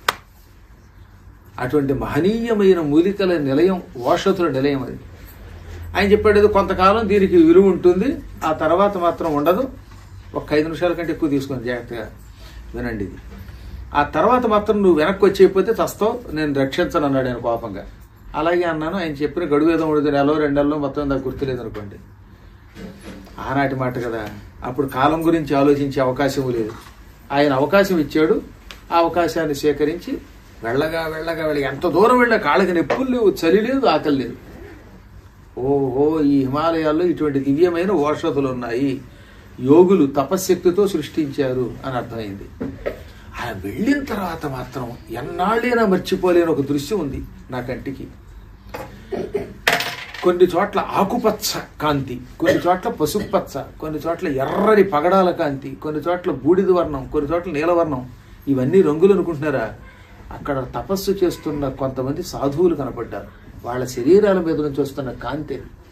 అటువంటి మహనీయమైన మూలికల నిలయం, ఓషధుల నిలయం అది. ఆయన చెప్పాడు, కొంతకాలం దీనికి విలువ ఉంటుంది, ఆ తర్వాత మాత్రం ఉండదు. ఒక 5 నిమిషాల కంటే ఎక్కువ తీసుకొని జాగ్రత్తగా వినండి ఇది. ఆ తర్వాత మాత్రం నువ్వు వెనక్కి వచ్చేయకపోతే చస్తావు, నేను రక్షించను అన్నాడు ఆయన కోపంగా. అలాగే అన్నాను. ఆయన చెప్పిన గడువు ఏదో 3 నెలలో 2 నెలలో మొత్తం నాకు గుర్తులేదు అనుకోండి. ఆనాటి మాట కదా, అప్పుడు కాలం గురించి ఆలోచించే అవకాశం లేదు. ఆయన అవకాశం ఇచ్చాడు. ఆ అవకాశాన్ని స్వీకరించి వెళ్ళగా ఎంత దూరం వెళ్ళా కాళ్ళకి నొప్పులు లేవు, చలి లేదు, ఆకలి లేదు. ఓహో, ఈ హిమాలయాల్లో ఇటువంటి దివ్యమైన ఓషధులు ఉన్నాయి, యోగులు తపశ్శక్తితో సృష్టించారు అని అర్థమైంది. ఆయన వెళ్ళిన తర్వాత మాత్రం ఎన్నాళ్ళైనా మర్చిపోలేని ఒక దృశ్యం ఉంది నా కంటికి. కొన్ని చోట్ల ఆకుపచ్చ కాంతి, కొన్ని చోట్ల పసుపు పచ్చ, కొన్ని చోట్ల ఎర్రని పగడాల కాంతి, కొన్ని చోట్ల బూడిద వర్ణం, కొన్ని చోట్ల నీలవర్ణం. ఇవన్నీ రంగులు అనుకుంటున్నారా? అక్కడ తపస్సు చేస్తున్న కొంతమంది సాధువులు కనపడ్డారు. వాళ్ళ శరీరాల మీద నుంచి వస్తున్న కాంతి.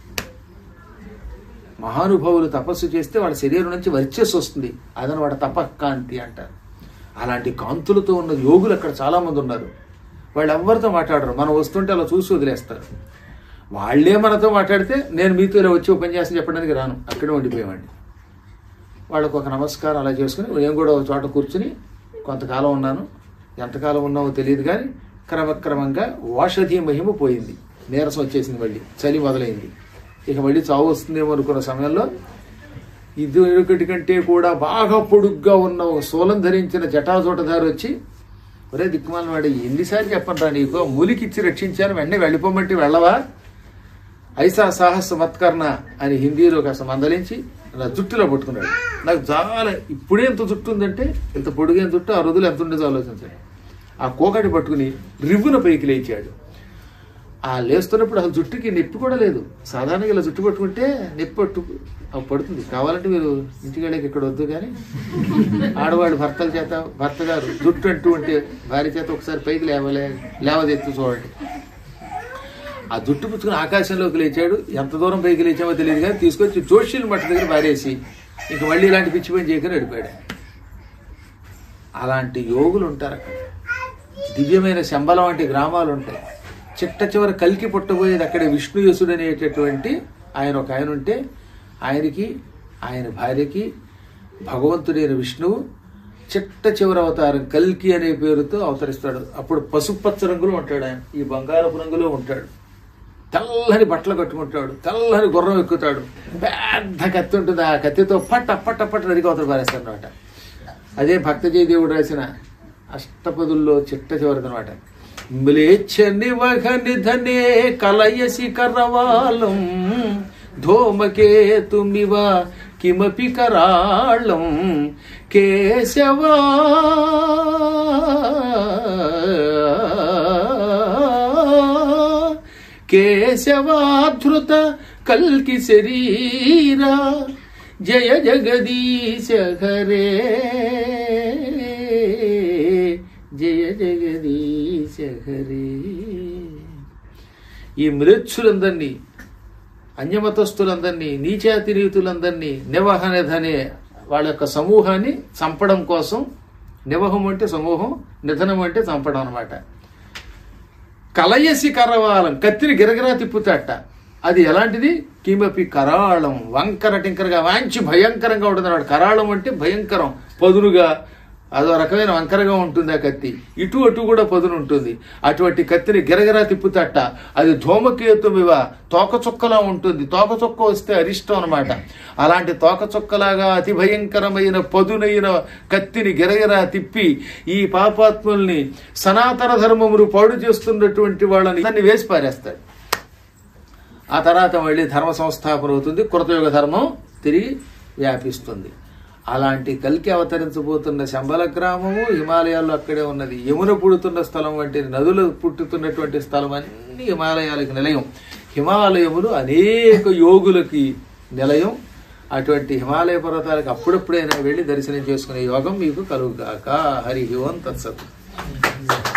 మహానుభావులు తపస్సు చేస్తే వాళ్ళ శరీరం నుంచి వర్చస్సు వస్తుంది, అదని వాడు తపకాంతి అంటారు. అలాంటి కాంతులతో ఉన్న యోగులు అక్కడ చాలా మంది ఉన్నారు. వాళ్ళు ఎవరితో మాట్లాడరు, మనం వస్తుంటే అలా చూసి వదిలేస్తారు. వాళ్లే మనతో మాట్లాడితే నేను మీతో ఇలా వచ్చి ఉపన్యాసం చెప్పడానికి రాను, అక్కడే ఉండిపోయేవాడిని. వాళ్ళకు ఒక నమస్కారం అలా చేసుకుని నేను కూడా ఒక చోట కూర్చుని కొంతకాలం ఉన్నాను. ఎంతకాలం ఉన్నామో తెలియదు కానీ క్రమక్రమంగా ఓషధి మహిమ పోయింది, నీరసం వచ్చేసింది, మళ్ళీ చలి మొదలైంది. ఇక మళ్ళీ చావు వస్తుందేమో అనుకున్న సమయంలో ఇది ఒకటి కంటే కూడా బాగా పొడుగ్గా ఉన్న ఒక శూలం ధరించిన జటాజోటదారు వచ్చి, ఒరే దిక్కుమాల వాడు, ఎన్నిసార్లు చెప్పండి నీకు, మూలికిచ్చి రక్షించాను, వెంటనే వెళ్ళిపోమంటే వెళ్ళవా, ఐసా సాహస మత్కర్ణ అని హిందీలో కాస్త మందలించి నా జుట్టులో పట్టుకున్నాడు. నాకు చాలా ఇప్పుడే ఎంత జుట్టు ఉందంటే, ఇంత పొడుగైన జుట్టు ఆ రోజులు ఎంత ఉండేదో ఆలోచించాడు. ఆ కోకటి పట్టుకుని రివ్వున పైకి లేచాడు. ఆ లేస్తున్నప్పుడు అసలు జుట్టుకి నొప్పి కూడా లేదు. సాధారణంగా ఇలా జుట్టు పట్టుకుంటే నొప్పి పడుతుంది. కావాలంటే మీరు ఇంటికి వెళ్ళకి ఇక్కడ వద్దు, కానీ ఆడవాళ్ళు భర్తల చేత, భర్త గారు జుట్టు అంటూ ఉంటే భార్య చేత ఒకసారి పైకి లేవదెత్తు చూడండి. ఆ జుట్టు పుచ్చుకుని ఆకాశంలోకి లేచాడు. ఎంత దూరం పైకి లేచామో తెలియదు కానీ తీసుకొచ్చి జోషిల్ మట్ట దగ్గర పారేసి ఇంక మళ్ళీ ఇలాంటి పిచ్చి పని చేయకని వెళ్ళిపోయాడు. అలాంటి యోగులు ఉంటారు అక్కడ. దివ్యమైన శంబలం వంటి గ్రామాలు ఉంటాయి. చిట్ట చివర కలికి పుట్టబోయేది అక్కడే. విష్ణుయసుడు అనేటటువంటి ఒక ఆయన ఉంటే ఆయనకి, ఆయన భార్యకి భగవంతుడైన విష్ణువు చిట్ట చివరి అవతారం కల్కి అనే పేరుతో అవతరిస్తాడు. అప్పుడు పసుపచ్చ రంగులో ఉంటాడు ఆయన, ఈ బంగారపు రంగులో ఉంటాడు. తెల్లని బట్టలు కట్టుకుంటాడు, తెల్లని గుర్రం ఎక్కుతాడు, పెద్ద కత్తి ఉంటుంది. ఆ కత్తితో పట్ట నరికి అవతల పారేస్తాడు అనమాట. అదే భక్తజయదేవుడు రాసిన అష్టపదుల్లో చిట్ట చివరిది అనమాట. మ్లేచ్ఛనివఘనిధనే కలయసి కరవాలం ధూమకేతుమివ కిమపి కరాళం కేశవా కేశవాధృత కల్కి శరీరా జయ జగదీశ హరే జయ జగదీశ హరే. ఈ మ్లేచ్ఛులందరినీ, అన్యమతస్థులందరినీ, నీచాతి నీతులందరినీ నివహనిధనే వాళ్ళ యొక్క సమూహాన్ని చంపడం కోసం, నివహం అంటే సమూహం, నిధనం అంటే చంపడం అనమాట. కలయసి కరవాలం, కత్తిని గిరగిరా తిప్పుతాట. అది ఎలాంటిది? కిమపి కరాళం, వంకర టింకరగా వాంచి భయంకరంగా ఉంటుంది అన్నమాట. కరాళం అంటే భయంకరం, పదునుగా, అదో రకమైన వంకరగా ఉంటుంది ఆ కత్తి. ఇటు అటు కూడా పదును ఉంటుంది. అటువంటి కత్తిని గిరగిరా తిప్పుతట్ట. అది ధూమకేతుమివ, తోకచుక్కలా ఉంటుంది. తోకచుక్క వస్తే అరిష్టం అనమాట. అలాంటి తోకచుక్కలాగా అతి భయంకరమైన పదునైన కత్తిని గిరగిరా తిప్పి ఈ పాపాత్ముల్ని, సనాతన ధర్మమును పాడు చేస్తున్నటువంటి వాళ్ళని దాన్ని వేసి పారేస్తాడు. ఆ తర్వాత మళ్ళీ ధర్మ సంస్థాపన అవుతుంది. కృతయుగ ధర్మం తిరిగి వ్యాపిస్తుంది. అలాంటి కల్కి అవతరించబోతున్న శంబల గ్రామము హిమాలయాల్లో అక్కడే ఉన్నది. యమున పుడుతున్న స్థలం వంటి, నదులు పుట్టుతున్నటువంటి స్థలం అన్ని హిమాలయాలకు నిలయం. హిమాలయములు అనేక యోగులకి నిలయం. అటువంటి హిమాలయ పర్వతాలకు అప్పుడప్పుడైనా వెళ్ళి దర్శనం చేసుకునే యోగం మీకు కలుగుగాక. హరి ఓం తత్సత్.